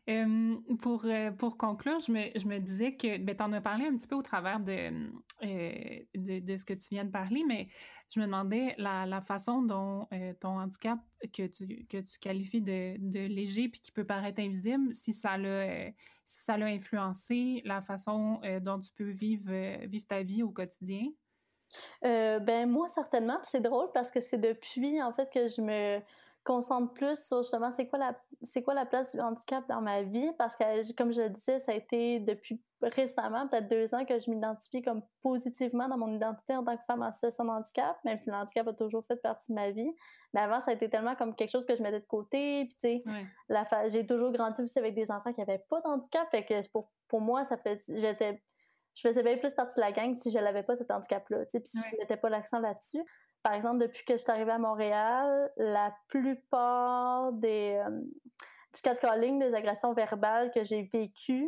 Pour conclure, je me disais que tu en as parlé un petit peu au travers de ce que tu viens de parler, mais je me demandais la façon dont ton handicap que tu qualifies de léger puis qui peut paraître invisible, si ça l'a influencé la façon dont tu peux vivre ta vie au quotidien. Ben moi certainement, puis c'est drôle parce que c'est depuis en fait que je me concentre plus sur justement c'est quoi la place du handicap dans ma vie, parce que comme je le disais, ça a été depuis récemment, peut-être 2 ans, que je m'identifie comme positivement dans mon identité en tant que femme en situation de handicap, même si le handicap a toujours fait partie de ma vie. Mais avant, ça a été tellement comme quelque chose que je mettais de côté, puis tu sais, j'ai toujours grandi aussi avec des enfants qui n'avaient pas de handicap, fait que pour moi, je faisais bien plus partie de la gang si je n'avais pas cet handicap-là, tu sais, puis si je ne mettais pas l'accent là-dessus. Par exemple, depuis que je suis arrivée à Montréal, la plupart du catcalling, des agressions verbales que j'ai vécues,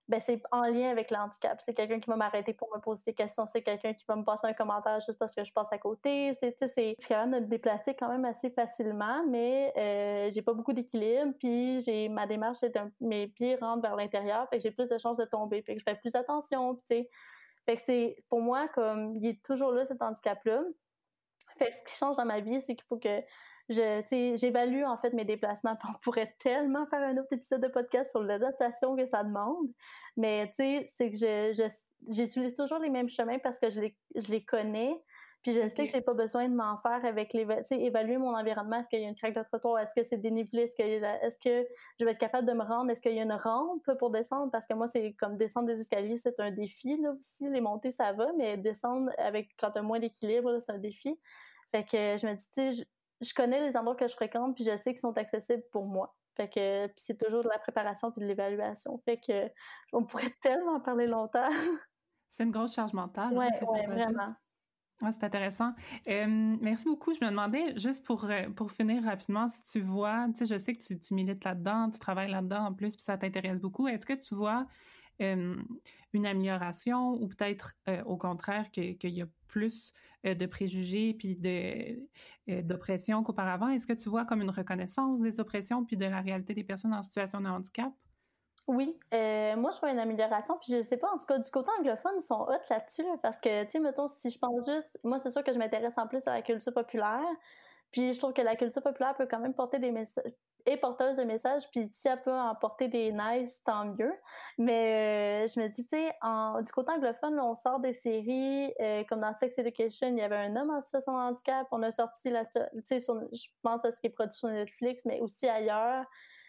ben c'est en lien avec le handicap. C'est quelqu'un qui va m'arrêter pour me poser des questions, c'est quelqu'un qui va me passer un commentaire juste parce que je passe à côté. Je suis capable de me déplacer quand même assez facilement, mais j'ai pas beaucoup d'équilibre, puis ma démarche, mes pieds rentrent vers l'intérieur, fait que j'ai plus de chances de tomber, fait que je fais plus attention, tu sais. Fait que c'est, pour moi, comme, il est toujours là, cet handicap-là. Fait que ce qui change dans ma vie, c'est qu'il faut que j'évalue en fait mes déplacements. On pourrait tellement faire un autre épisode de podcast sur l'adaptation que ça demande, mais tu sais, c'est que j'utilise toujours les mêmes chemins parce que je les connais, puis je sais que j'ai pas besoin de m'en faire avec évaluer mon environnement. Est-ce qu'il y a une craque de trottoir? Est-ce que c'est dénivelé? Est-ce que je vais être capable de me rendre? Est-ce qu'il y a une rampe pour descendre? Parce que moi, c'est comme descendre des escaliers, c'est un défi, là, aussi. Les montées, ça va, mais descendre quand t'as moins d'équilibre, là, c'est un défi. Fait que je me dis, tu sais, je connais les endroits que je fréquente, puis je sais qu'ils sont accessibles pour moi. Fait que puis c'est toujours de la préparation puis de l'évaluation. Fait que on pourrait tellement en parler longtemps. C'est une grosse charge mentale. Ouais, que ça rajoute. vraiment. Ouais, c'est intéressant. Merci beaucoup. Je me demandais, juste pour finir rapidement, si tu vois, tu sais, je sais que tu milites là-dedans, tu travailles là-dedans en plus, puis ça t'intéresse beaucoup. Est-ce que tu vois une amélioration ou peut-être au contraire qu'il y a plus de préjugés puis d'oppression qu'auparavant? Est-ce que tu vois comme une reconnaissance des oppressions puis de la réalité des personnes en situation de handicap? Oui, moi je vois une amélioration, puis je sais pas, en tout cas du côté anglophone, ils sont hot là-dessus, là, parce que, tu sais, mettons, si je pense juste, moi c'est sûr que je m'intéresse en plus à la culture populaire, puis je trouve que la culture populaire peut quand même porter des messages, est porteuse de messages, puis si elle peut en porter des nice, tant mieux, mais je me dis, tu sais, du côté anglophone, là, on sort des séries, comme dans Sex Education, il y avait un homme en situation de handicap, on a sorti, tu sais, je pense à ce qui est produit sur Netflix, mais aussi ailleurs,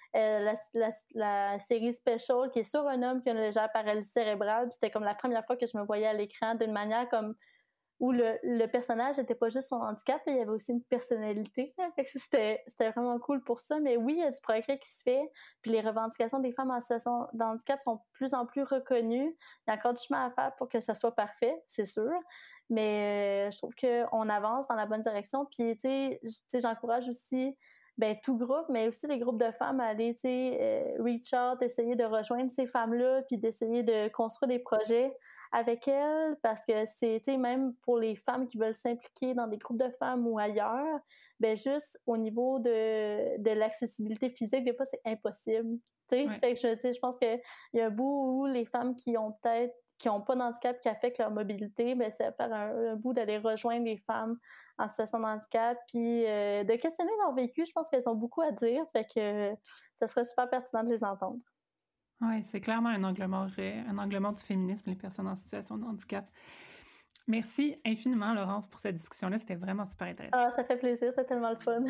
la série Special qui est sur un homme qui a une légère paralysie cérébrale, puis c'était comme la première fois que je me voyais à l'écran d'une manière comme où le personnage n'était pas juste son handicap, il y avait aussi une personnalité. Fait que c'était vraiment cool pour ça. Mais oui, il y a du progrès qui se fait, puis les revendications des femmes en situation de handicap sont de plus en plus reconnues. Il y a encore du chemin à faire pour que ça soit parfait, c'est sûr. Mais je trouve qu'on avance dans la bonne direction. Puis, tu sais, j'encourage aussi tout groupe, mais aussi les groupes de femmes à aller, tu sais, reach out, essayer de rejoindre ces femmes-là, puis d'essayer de construire des projets avec elles, parce que c'est, tu sais, même pour les femmes qui veulent s'impliquer dans des groupes de femmes ou ailleurs, juste au niveau de l'accessibilité physique, des fois, c'est impossible, tu sais. Ouais. Fait que je pense qu'il y a un bout où les femmes qui n'ont pas d'handicap qui affectent leur mobilité, c'est faire un bout d'aller rejoindre les femmes en situation de handicap, puis de questionner leur vécu. Je pense qu'elles ont beaucoup à dire, fait que ça serait super pertinent de les entendre. Oui, c'est clairement un angle mort du féminisme, les personnes en situation de handicap. Merci infiniment, Laurence, pour cette discussion-là. C'était vraiment super intéressant. Ah, ça fait plaisir, c'était tellement le fun.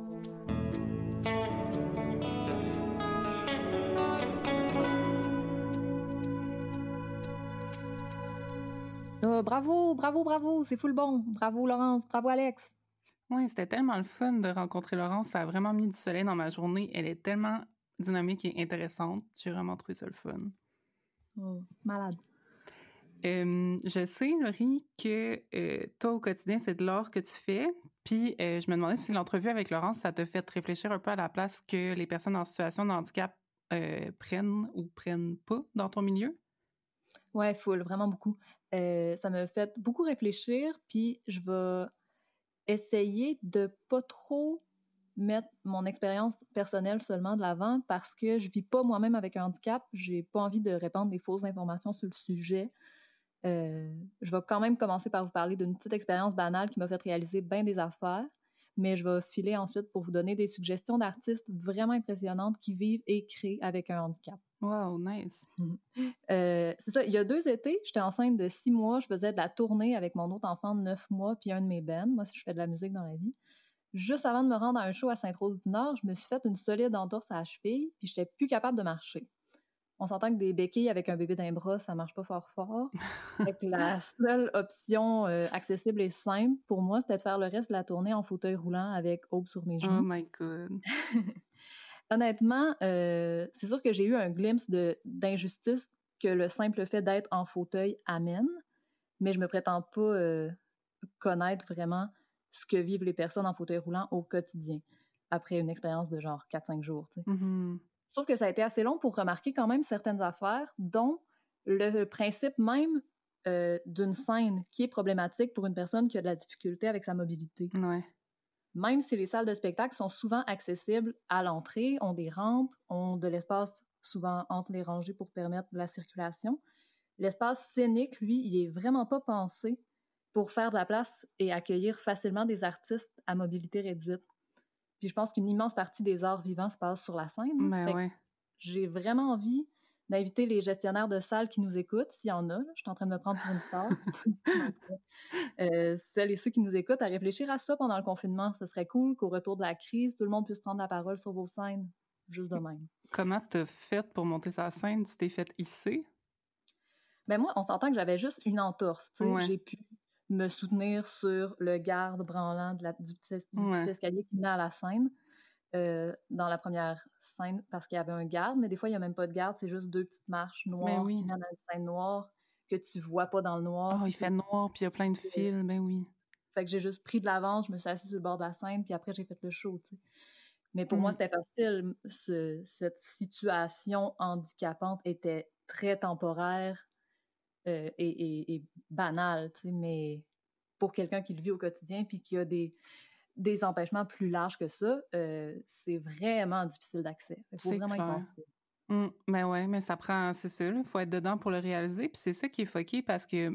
Bravo, c'est full bon. Bravo, Laurence, bravo, Alex. Oui, c'était tellement le fun de rencontrer Laurence. Ça a vraiment mis du soleil dans ma journée. Elle est tellement dynamique et intéressante. J'ai vraiment trouvé ça le fun. Oh, malade. Je sais, Laurie, que toi, au quotidien, c'est de l'art que tu fais. Puis, je me demandais si l'entrevue avec Laurence, ça t'a fait réfléchir un peu à la place que les personnes en situation de handicap prennent ou prennent pas dans ton milieu? Ouais, full, vraiment beaucoup. Ça m'a fait beaucoup réfléchir, puis je vais essayer de pas trop mettre mon expérience personnelle seulement de l'avant parce que je vis pas moi-même avec un handicap. J'ai pas envie de répandre des fausses informations sur le sujet. Je vais quand même commencer par vous parler d'une petite expérience banale qui m'a fait réaliser bien des affaires, mais je vais filer ensuite pour vous donner des suggestions d'artistes vraiment impressionnantes qui vivent et créent avec un handicap. Wow, nice! C'est ça, il y a 2 étés, j'étais enceinte de 6 mois, je faisais de la tournée avec mon autre enfant de 9 mois puis un de mes bands. Moi, je fais de la musique dans la vie. Juste avant de me rendre à un show à Sainte-Rose-du-Nord, je me suis fait une solide entorse à la cheville puis j'étais plus capable de marcher. On s'entend que des béquilles avec un bébé d'un bras, ça marche pas fort. Fait que la seule option accessible et simple pour moi, c'était de faire le reste de la tournée en fauteuil roulant avec Aube sur mes genoux. Oh my God! Honnêtement, c'est sûr que j'ai eu un glimpse d'injustice que le simple fait d'être en fauteuil amène, mais je me prétends pas connaître vraiment ce que vivent les personnes en fauteuil roulant au quotidien, après une expérience de genre 4-5 jours. Tu sais. Mm-hmm. Sauf que ça a été assez long pour remarquer quand même certaines affaires, dont le principe même d'une scène qui est problématique pour une personne qui a de la difficulté avec sa mobilité. Ouais. Même si les salles de spectacle sont souvent accessibles à l'entrée, ont des rampes, ont de l'espace souvent entre les rangées pour permettre la circulation, l'espace scénique, lui, il est vraiment pas pensé pour faire de la place et accueillir facilement des artistes à mobilité réduite. Puis je pense qu'une immense partie des arts vivants se passe sur la scène. Ben ouais. J'ai vraiment envie d'inviter les gestionnaires de salles qui nous écoutent, s'il y en a. Là, je suis en train de me prendre pour une star. Celles et ceux qui nous écoutent à réfléchir à ça pendant le confinement. Ce serait cool qu'au retour de la crise, tout le monde puisse prendre la parole sur vos scènes, juste de même. Comment t'as fait pour monter sa scène? Tu t'es fait hisser? Ben moi, on s'entend que j'avais juste une entorse. Ouais. J'ai pu me soutenir sur le garde branlant du petit escalier qui menait à la scène. Dans la première scène parce qu'il y avait un garde, mais des fois, il n'y a même pas de garde, c'est juste 2 petites marches noires qui mènent à une scène noire que tu vois pas dans le noir. Il fait noir, puis il y a plein de fils, ben oui. Fait que j'ai juste pris de l'avance, je me suis assise sur le bord de la scène, puis après, j'ai fait le show, tu sais. Mais pour moi, c'était facile. Cette situation handicapante était très temporaire et banale, tu sais, mais pour quelqu'un qui le vit au quotidien puis qui a des empêchements plus larges que ça, c'est vraiment difficile d'accès. Il faut vraiment y penser. Ben ouais, mais ça prend, c'est ça, il faut être dedans pour le réaliser. Puis c'est ça qui est fucké parce que,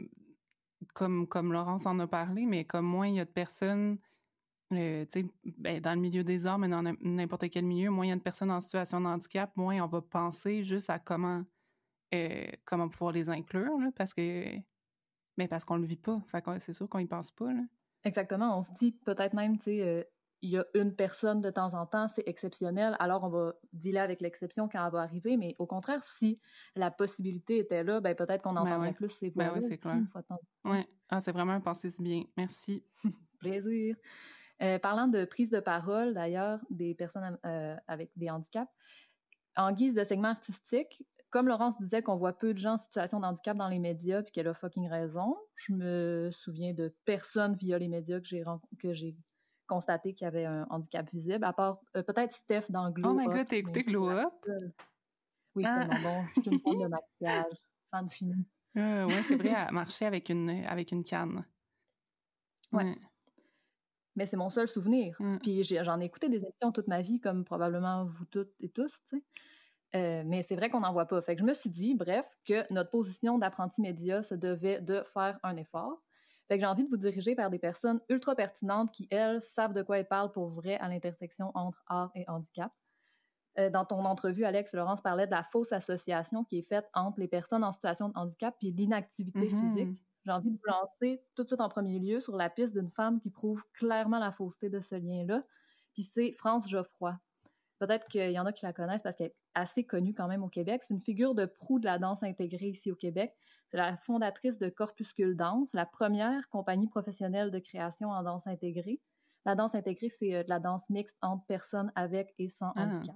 comme Laurence en a parlé, mais comme moins il y a de personnes, tu sais, dans le milieu des arts, mais dans n'importe quel milieu, moins il y a de personnes en situation de handicap, moins on va penser juste à comment pouvoir les inclure, là, parce qu'on le vit pas. Fait que c'est sûr qu'on y pense pas, là. Exactement. On se dit peut-être même, tu sais, il y a une personne de temps en temps, c'est exceptionnel, alors on va dealer avec l'exception quand elle va arriver, mais au contraire, si la possibilité était là, ben peut-être qu'on entendrait plus ces voix-là. Ben oui, c'est clair. Ouais. C'est vraiment un pensée si bien. Merci. Plaisir. Parlant de prise de parole, d'ailleurs, des personnes avec des handicaps, en guise de segment artistique, comme Laurence disait qu'on voit peu de gens en situation de handicap dans les médias puis qu'elle a fucking raison, je me souviens de personne via les médias que j'ai constaté qu'il y avait un handicap visible, à part peut-être Steph dans Glow Up. Oh my God, t'as écouté Glow Up? Oui, c'est tellement bon. Je suis une fan de maquillage. Fan fini. Ouais, c'est vrai, elle marchait avec une canne. Ouais. Mais c'est mon seul souvenir. Puis j'en ai écouté des émissions toute ma vie, comme probablement vous toutes et tous, tu sais. Mais c'est vrai qu'on n'en voit pas. Fait que je me suis dit, bref, que notre position d'apprenti média se devait de faire un effort. Fait que j'ai envie de vous diriger vers des personnes ultra pertinentes qui, elles, savent de quoi elles parlent pour vrai à l'intersection entre art et handicap. Dans ton entrevue, Alex, Laurence parlait de la fausse association qui est faite entre les personnes en situation de handicap et l'inactivité physique. J'ai envie de vous lancer tout de suite en premier lieu sur la piste d'une femme qui prouve clairement la fausseté de ce lien-là. Puis c'est France Geoffroy. Peut-être qu'il y en a qui la connaissent parce qu'elle est assez connue quand même au Québec. C'est une figure de proue de la danse intégrée ici au Québec. C'est la fondatrice de Corpuscule Danse, la première compagnie professionnelle de création en danse intégrée. La danse intégrée, c'est de la danse mixte entre personnes avec et sans handicap.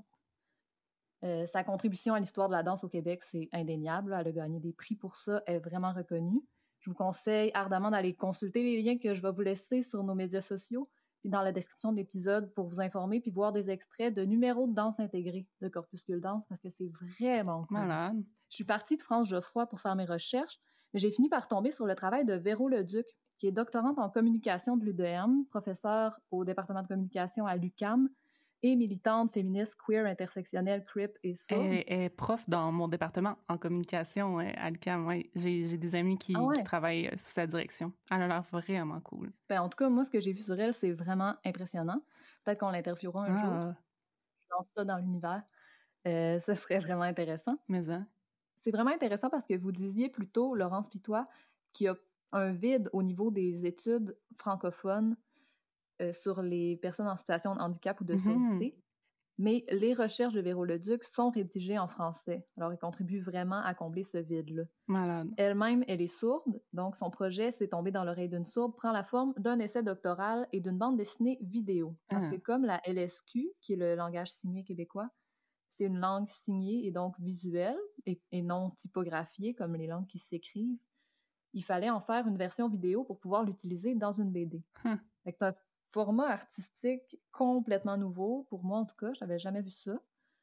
Sa contribution à l'histoire de la danse au Québec, c'est indéniable. Elle a gagné des prix pour ça, elle est vraiment reconnue. Je vous conseille ardemment d'aller consulter les liens que je vais vous laisser sur nos médias sociaux puis dans la description de l'épisode pour vous informer puis voir des extraits de numéros de danse intégrée de Corpuscule Danse parce que c'est vraiment cool. Malade. Je suis partie de France Geoffroy pour faire mes recherches, mais j'ai fini par tomber sur le travail de Véro Leduc, qui est doctorante en communication de l'UDM, professeure au département de communication à l'UQAM et militante féministe queer intersectionnelle CRIP et sourde. Elle est prof dans mon département en communication à l'UQAM. Ouais. J'ai des amis qui travaillent sous sa direction. Elle a l'air vraiment cool. Ben, en tout cas, moi, ce que j'ai vu sur elle, c'est vraiment impressionnant. Peut-être qu'on l'interviewera un jour. Je lance ça dans l'univers. Ce serait vraiment intéressant. Mais ça. C'est vraiment intéressant parce que vous disiez plus tôt, Laurence Pitois, qu'il y a un vide au niveau des études francophones sur les personnes en situation de handicap ou de surdité. Mais les recherches de Véro Leduc sont rédigées en français. Alors, elle contribue vraiment à combler ce vide-là. Malade. Elle-même, elle est sourde, donc son projet, C'est tombé dans l'oreille d'une sourde, prend la forme d'un essai doctoral et d'une bande dessinée vidéo. Parce que comme la LSQ, qui est le langage signé québécois, c'est une langue signée et donc visuelle et non typographiée comme les langues qui s'écrivent, il fallait en faire une version vidéo pour pouvoir l'utiliser dans une BD. Fait que c'est un format artistique complètement nouveau, pour moi en tout cas, je n'avais jamais vu ça. Puis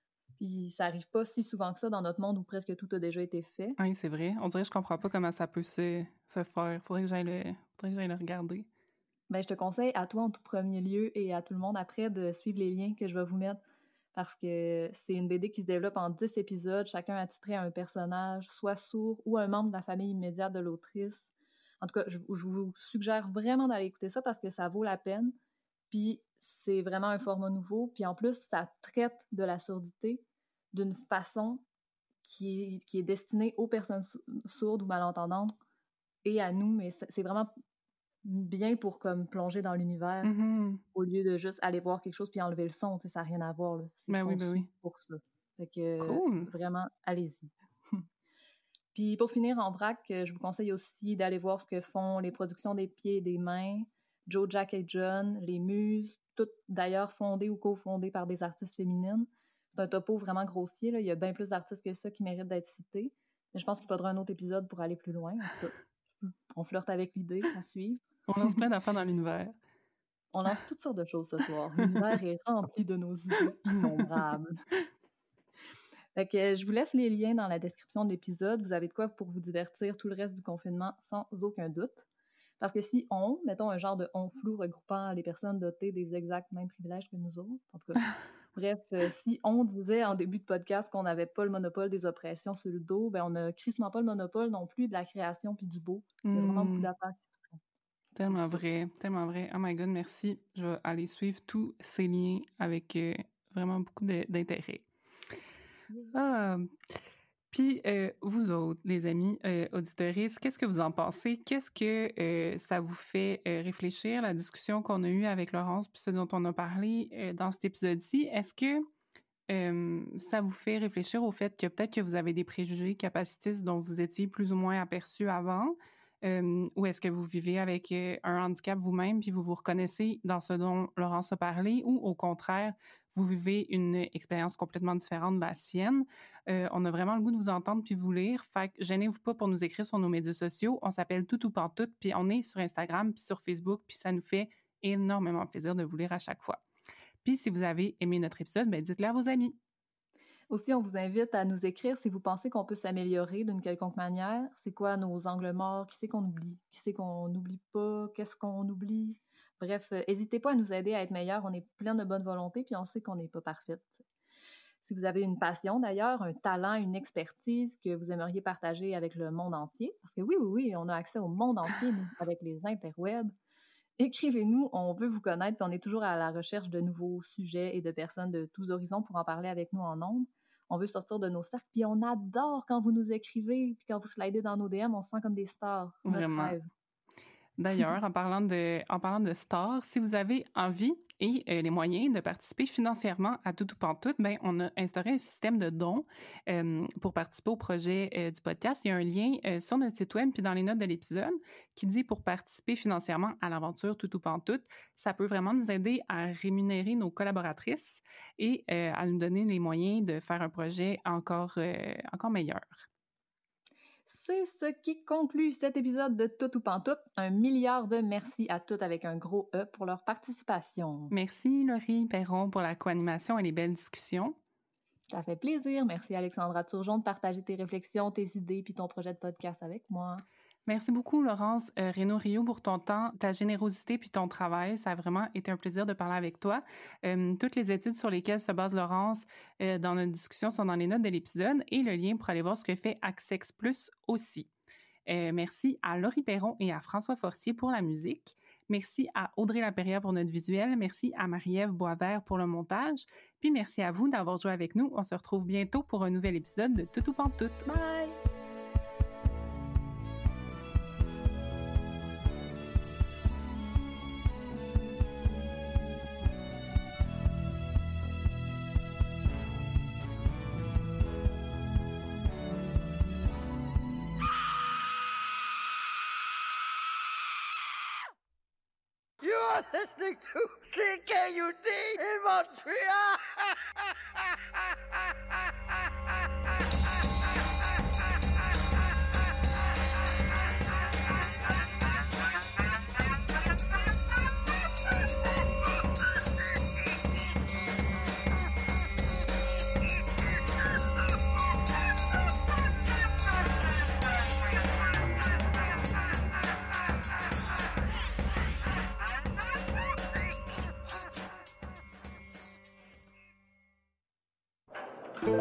ça arrive pas si souvent que ça dans notre monde où presque tout a déjà été fait. Oui, c'est vrai. On dirait que je comprends pas comment ça peut se faire. Faudrait que j'aille le regarder. Ben, je te conseille à toi en tout premier lieu et à tout le monde après de suivre les liens que je vais vous mettre parce que c'est une BD qui se développe en 10 épisodes, chacun attitré à un personnage, soit sourd ou un membre de la famille immédiate de l'autrice. En tout cas, je vous suggère vraiment d'aller écouter ça parce que ça vaut la peine. Puis c'est vraiment un format nouveau. Puis en plus, ça traite de la surdité d'une façon qui est destinée aux personnes sourdes ou malentendantes et à nous, mais c'est vraiment bien pour comme plonger dans l'univers au lieu de juste aller voir quelque chose puis enlever le son, ça n'a rien à voir. Là. C'est conçu pour ça. Fait que vraiment, allez-y. Puis pour finir en vrac, je vous conseille aussi d'aller voir ce que font les productions des pieds et des mains, Joe, Jack et John, les Muses, toutes d'ailleurs fondées ou cofondées par des artistes féminines. C'est un topo vraiment grossier, là. Il y a bien plus d'artistes que ça qui méritent d'être cités. Mais je pense qu'il faudra un autre épisode pour aller plus loin. En tout cas, on flirte avec l'idée à suivre. On lance plein d'affaires dans l'univers. On lance toutes sortes de choses ce soir. L'univers est rempli de nos idées innombrables. Fait que je vous laisse les liens dans la description de l'épisode. Vous avez de quoi pour vous divertir tout le reste du confinement sans aucun doute. Parce que si mettons un genre de on flou regroupant les personnes dotées des exacts mêmes privilèges que nous autres, en tout cas, bref, si on disait en début de podcast qu'on n'avait pas le monopole des oppressions sur le dos, ben on n'a crissement pas le monopole non plus de la création puis du beau. Il y a vraiment beaucoup d'affaires qui se font. Tellement vrai, tellement vrai. Oh my God, merci. Je vais aller suivre tous ces liens avec vraiment beaucoup d'intérêt. Puis, vous autres, les amis auditeuristes, qu'est-ce que vous en pensez? Qu'est-ce que ça vous fait réfléchir, la discussion qu'on a eue avec Laurence, puis ce dont on a parlé dans cet épisode-ci? Est-ce que ça vous fait réfléchir au fait que peut-être que vous avez des préjugés capacitistes dont vous étiez plus ou moins aperçus avant? Ou est-ce que vous vivez avec un handicap vous-même puis vous vous reconnaissez dans ce dont Laurence a parlé ou au contraire, vous vivez une expérience complètement différente de la sienne? On a vraiment le goût de vous entendre puis vous lire. Fait que gênez-vous pas pour nous écrire sur nos médias sociaux. On s'appelle Tout ou Pantoute puis on est sur Instagram puis sur Facebook puis ça nous fait énormément plaisir de vous lire à chaque fois. Puis si vous avez aimé notre épisode, ben dites-le à vos amis. Aussi, on vous invite à nous écrire si vous pensez qu'on peut s'améliorer d'une quelconque manière. C'est quoi nos angles morts? Qui c'est qu'on oublie? Qui c'est qu'on n'oublie pas? Qu'est-ce qu'on oublie? Bref, n'hésitez pas à nous aider à être meilleurs. On est plein de bonne volonté, puis on sait qu'on n'est pas parfaite. Si vous avez une passion d'ailleurs, un talent, une expertise que vous aimeriez partager avec le monde entier, parce que oui, on a accès au monde entier, nous, avec les interwebs, écrivez-nous, on veut vous connaître, puis on est toujours à la recherche de nouveaux sujets et de personnes de tous horizons pour en parler avec nous en ondes. On veut sortir de nos cercles, puis on adore quand vous nous écrivez, puis quand vous slidez dans nos DM, on se sent comme des stars. Vraiment. D'ailleurs, en parlant de stars, si vous avez envie et les moyens de participer financièrement à Tout ou Pantoute, ben on a instauré un système de dons pour participer au projet du podcast. Il y a un lien sur notre site web puis dans les notes de l'épisode qui dit pour participer financièrement à l'aventure Tout ou Pantoute. Ça peut vraiment nous aider à rémunérer nos collaboratrices et à nous donner les moyens de faire un projet encore meilleur. C'est ce qui conclut cet épisode de Tout ou Pantoute. 1 milliard de merci à toutes avec un gros E pour leur participation. Merci Laurie Perron pour la co-animation et les belles discussions. Ça fait plaisir. Merci Alexandra Turgeon de partager tes réflexions, tes idées puis ton projet de podcast avec moi. Merci beaucoup, Laurence Reynaud-Rio, pour ton temps, ta générosité puis ton travail. Ça a vraiment été un plaisir de parler avec toi. Toutes les études sur lesquelles se base Laurence dans notre discussion sont dans les notes de l'épisode et le lien pour aller voir ce que fait Access Plus aussi. Merci à Laurie Perron et à François Forcier pour la musique. Merci à Audrey Laperrière pour notre visuel. Merci à Marie-Ève Boisvert pour le montage. Puis merci à vous d'avoir joué avec nous. On se retrouve bientôt pour un nouvel épisode de Tout ou Pantoute. Bye! You're listening to CKUT in Montreal!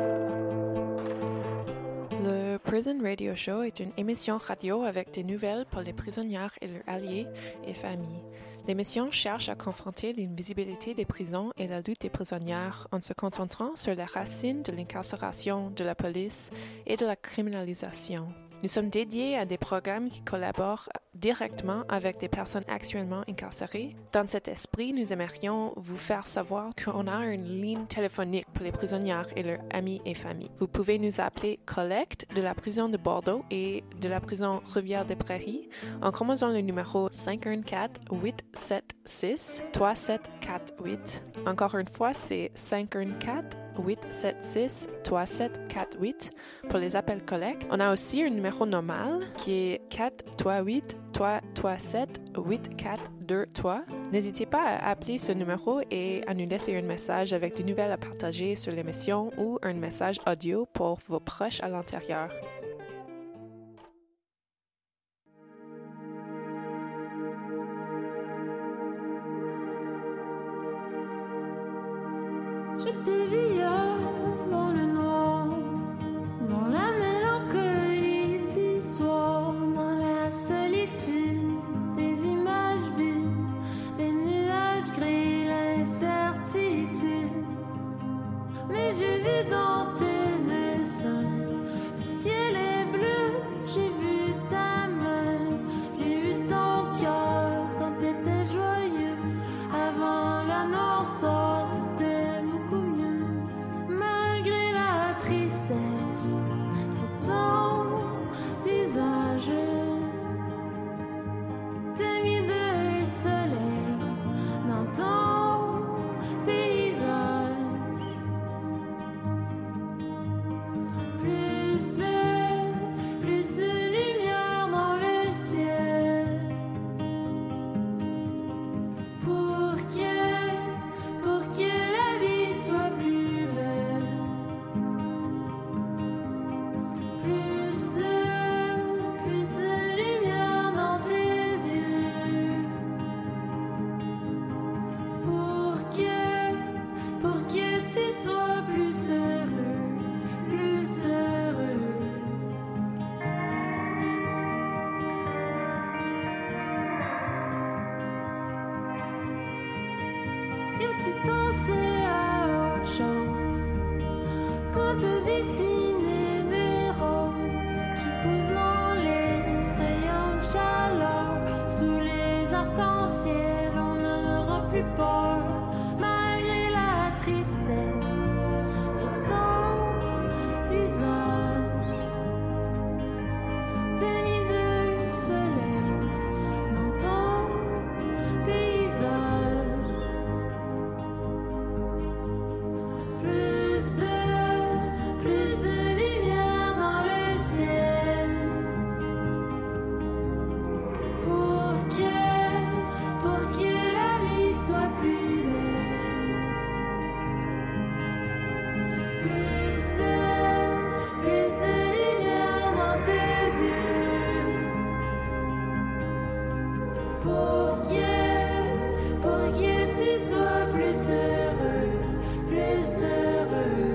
Le Prison Radio Show est une émission radio avec des nouvelles pour les prisonnières et leurs alliés et familles. L'émission cherche à confronter l'invisibilité des prisons et la lutte des prisonnières en se concentrant sur les racines de l'incarcération, de la police et de la criminalisation. Nous sommes dédiés à des programmes qui collaborent directement avec des personnes actuellement incarcérées. Dans cet esprit, nous aimerions vous faire savoir qu'on a une ligne téléphonique pour les prisonnières et leurs amis et familles. Vous pouvez nous appeler Collecte de la prison de Bordeaux et de la prison Rivière-des-Prairies en composant le numéro 514-876-3748. Encore une fois, c'est 514-876-3748 pour les appels collecte. On a aussi un numéro normal qui est 438-337-8423. N'hésitez pas à appeler ce numéro et à nous laisser un message avec des nouvelles à partager sur l'émission ou un message audio pour vos proches à l'intérieur. Je t'ai vu hier dans le noir, dans la mélancolie du soir, dans la solitude des images vides, des nuages gris, l'incertitude. Mes yeux vus dans tes dessins, le ciel est bleu, j'ai vu ta main, j'ai vu ton cœur quand t'étais joyeux, avant la noirceur, c'était beaucoup mieux. Malgré la tristesse, c'est ton visage. T'as mis de soleil dans ton paysage. Plus de lumière dans le ciel. Pour que la vie soit plus belle. Plus de lumière dans tes yeux. Pour que tu sois plus heureux, plus heureux. Est-ce que tu pensais à autre chose quand te dessinais des roses qui poussent dans les rayons de chaleur sous les arcs-en-ciel? On n'aura plus peur malgré la tristesse sur ton visage. T'as mis de soleil dans ton paysage. Plus de lumière dans le ciel. Pour que la vie soit plus belle. Plus de lumière dans tes yeux. Pour que tu sois plus heureux, plus heureux.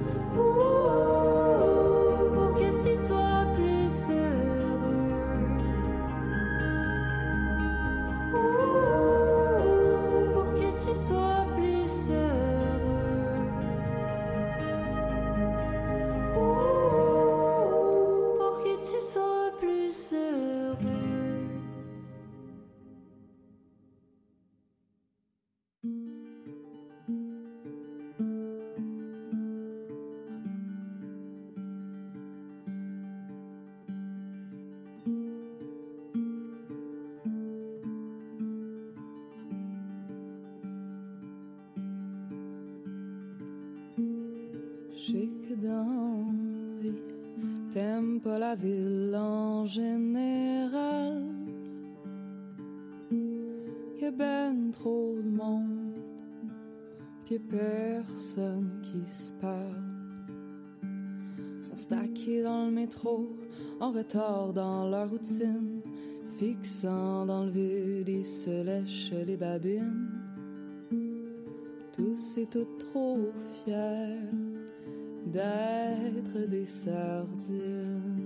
Pour que tu sois plus heureux. Pour que tu sois plus heureux. Pour que tu sois plus heureux. Je sais que dans la vie, t'aimes pas la ville en général. Y'a ben trop de monde, pis y'a personne qui se parle. Sont stackés dans le métro, en retard dans leur routine, fixant dans le vide, ils se lèchent les babines. Tous et toutes trop fiers d'être des sardines.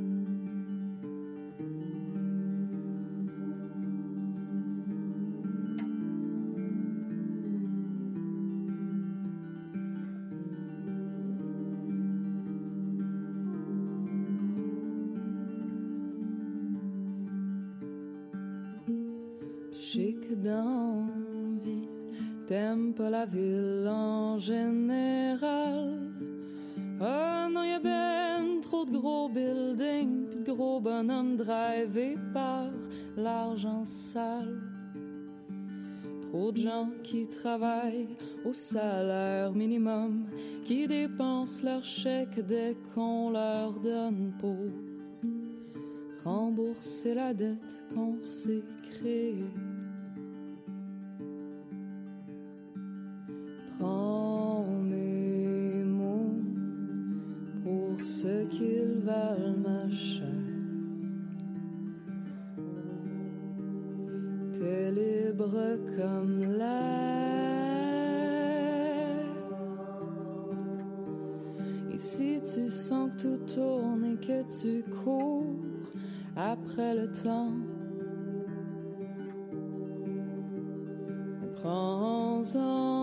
Je sais que dans vie, t'aimes pas la ville en général. Oh non, y'a ben trop de gros buildings pis de gros bonhommes drivés par l'argent sale. Trop de gens qui travaillent au salaire minimum, qui dépensent leur chèque dès qu'on leur donne pour rembourser la dette qu'on s'est créée. Prends mes mots pour ce qu'ils valent, ma chère. T'es libre comme l'air. Et si tu sens que tout tourne et que tu cours après le temps, prends-en.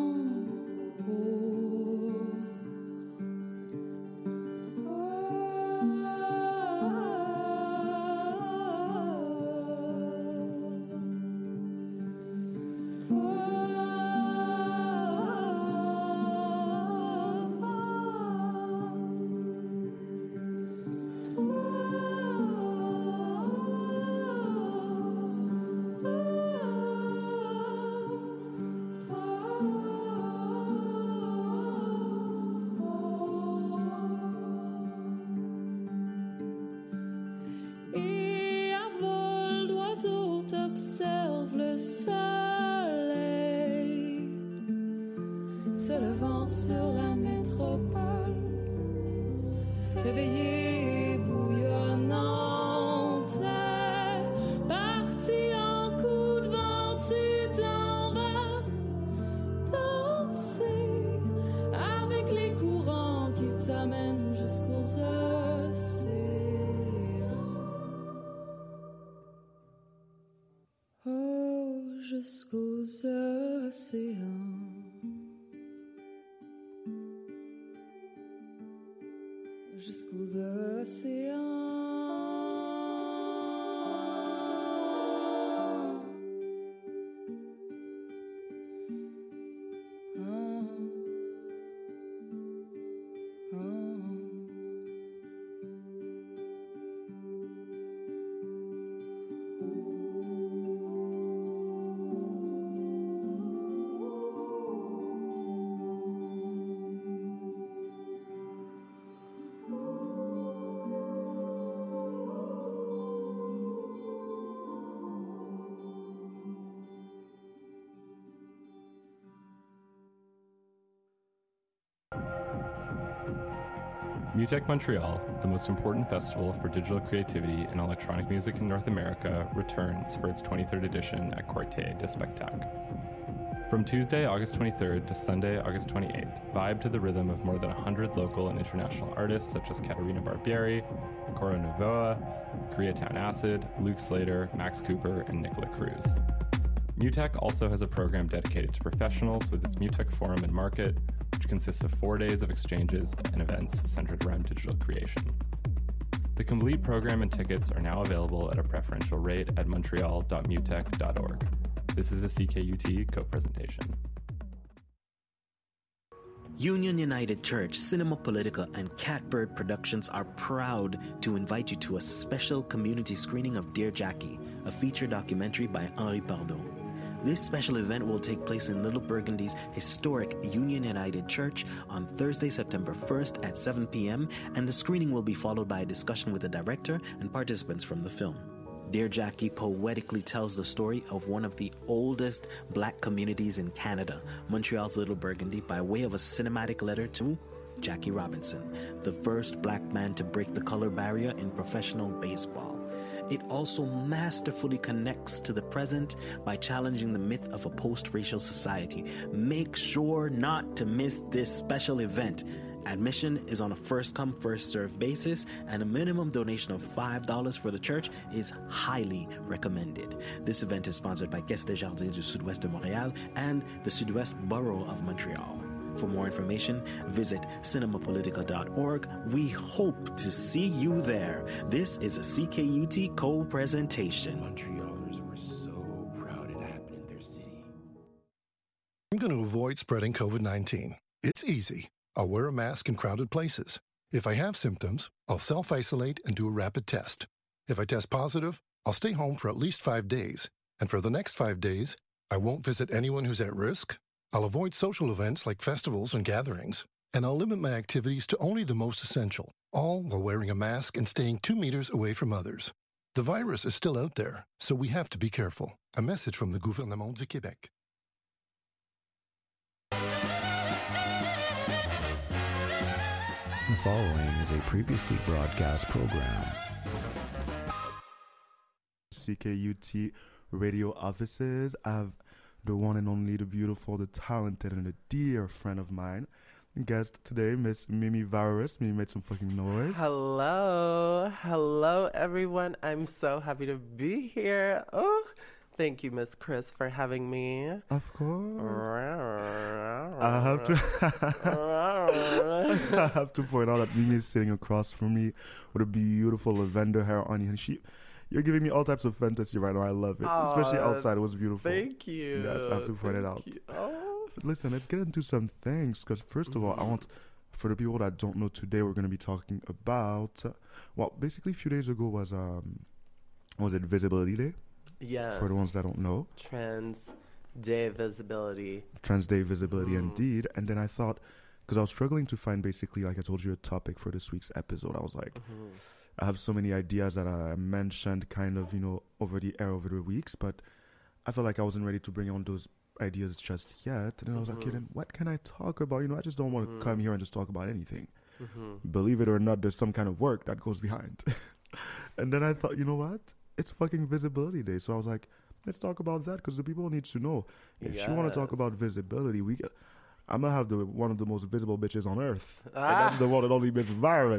Sur la métropole, réveillée et bouillonnante, partie en coup de vent, tu t'en vas danser avec les courants qui t'amènent jusqu'aux océans. Oh, jusqu'aux océans. Jusqu'aux océans. MUTEK Montreal, the most important festival for digital creativity and electronic music in North America, returns for its 23rd edition at Quartier de Spectacle. From Tuesday, August 23rd to Sunday, August 28th, vibe to the rhythm of more than 100 local and international artists such as Caterina Barbieri, Cora Novoa, Koreatown Acid, Luke Slater, Max Cooper, and Nicola Cruz. MUTEK also has a program dedicated to professionals with its MUTEK Forum and Market, which consists of 4 days of exchanges and events centered around digital creation. The complete program and tickets are now available at a preferential rate at montreal.mutek.org. This is a CKUT co-presentation. Union United Church, Cinema Politica, and Catbird Productions are proud to invite you to a special community screening of Dear Jackie, a feature documentary by Henri Pardot. This special event will take place in Little Burgundy's historic Union United Church on Thursday, September 1st at 7 p.m., and the screening will be followed by a discussion with the director and participants from the film. Dear Jackie poetically tells the story of one of the oldest black communities in Canada, Montreal's Little Burgundy, by way of a cinematic letter to Jackie Robinson, the first black man to break the color barrier in professional baseball. It also masterfully connects to the present by challenging the myth of a post-racial society. Make sure not to miss this special event. Admission is on a first-come, first-served basis, and a minimum donation of $5 for the church is highly recommended. This event is sponsored by Caisse des Jardins du Sud-Ouest de Montréal and the Sud-Ouest Borough of Montreal. For more information, visit cinemapolitica.org. We hope to see you there. This is a CKUT co-presentation. Montrealers were so proud it happened in their city. I'm going to avoid spreading COVID-19. It's easy. I'll wear a mask in crowded places. If I have symptoms, I'll self-isolate and do a rapid test. If I test positive, I'll stay home for at least 5 days. And for the next 5 days, I won't visit anyone who's at risk. I'll avoid social events like festivals and gatherings. And I'll limit my activities to only the most essential, all while wearing a mask and staying 2 meters away from others. The virus is still out there, so we have to be careful. A message from the Gouvernement du Québec. The following is a previously broadcast program. CKUT radio offices. I have the one and only, the beautiful, the talented, and the dear friend of mine. Guest today, Miss Mimi Virus. Mimi made some fucking noise. Hello. Hello, everyone. I'm so happy to be here. Oh, thank you, Miss Chris, for having me. Of course. I have to point out that Mimi is sitting across from me with a beautiful lavender hair on you. And you're giving me all types of fantasy right now. I love it. Especially outside. It was beautiful. Thank you. Yes, I have to point it out. But listen, let's get into some things. Because first of all, I want, for the people that don't know, today we're going to be talking about, well, basically a few days ago was it Visibility Day? Yes. For the ones that don't know. Trans Day Visibility. Trans Day Visibility, indeed. And then I thought, because I was struggling to find basically, like I told you, a topic for this week's episode. I was like, I have so many ideas that I mentioned kind of, over the air over the weeks, but I felt like I wasn't ready to bring on those ideas just yet. And then I was like, okay, then what can I talk about? I just don't want to come here and just talk about anything. Believe it or not, there's some kind of work that goes behind. And then I thought, you know what? It's fucking Visibility Day. So I was like, let's talk about that because the people need to know. If you want to talk about visibility, I'm going to have one of the most visible bitches on earth. And that's the one and only Miss Virus.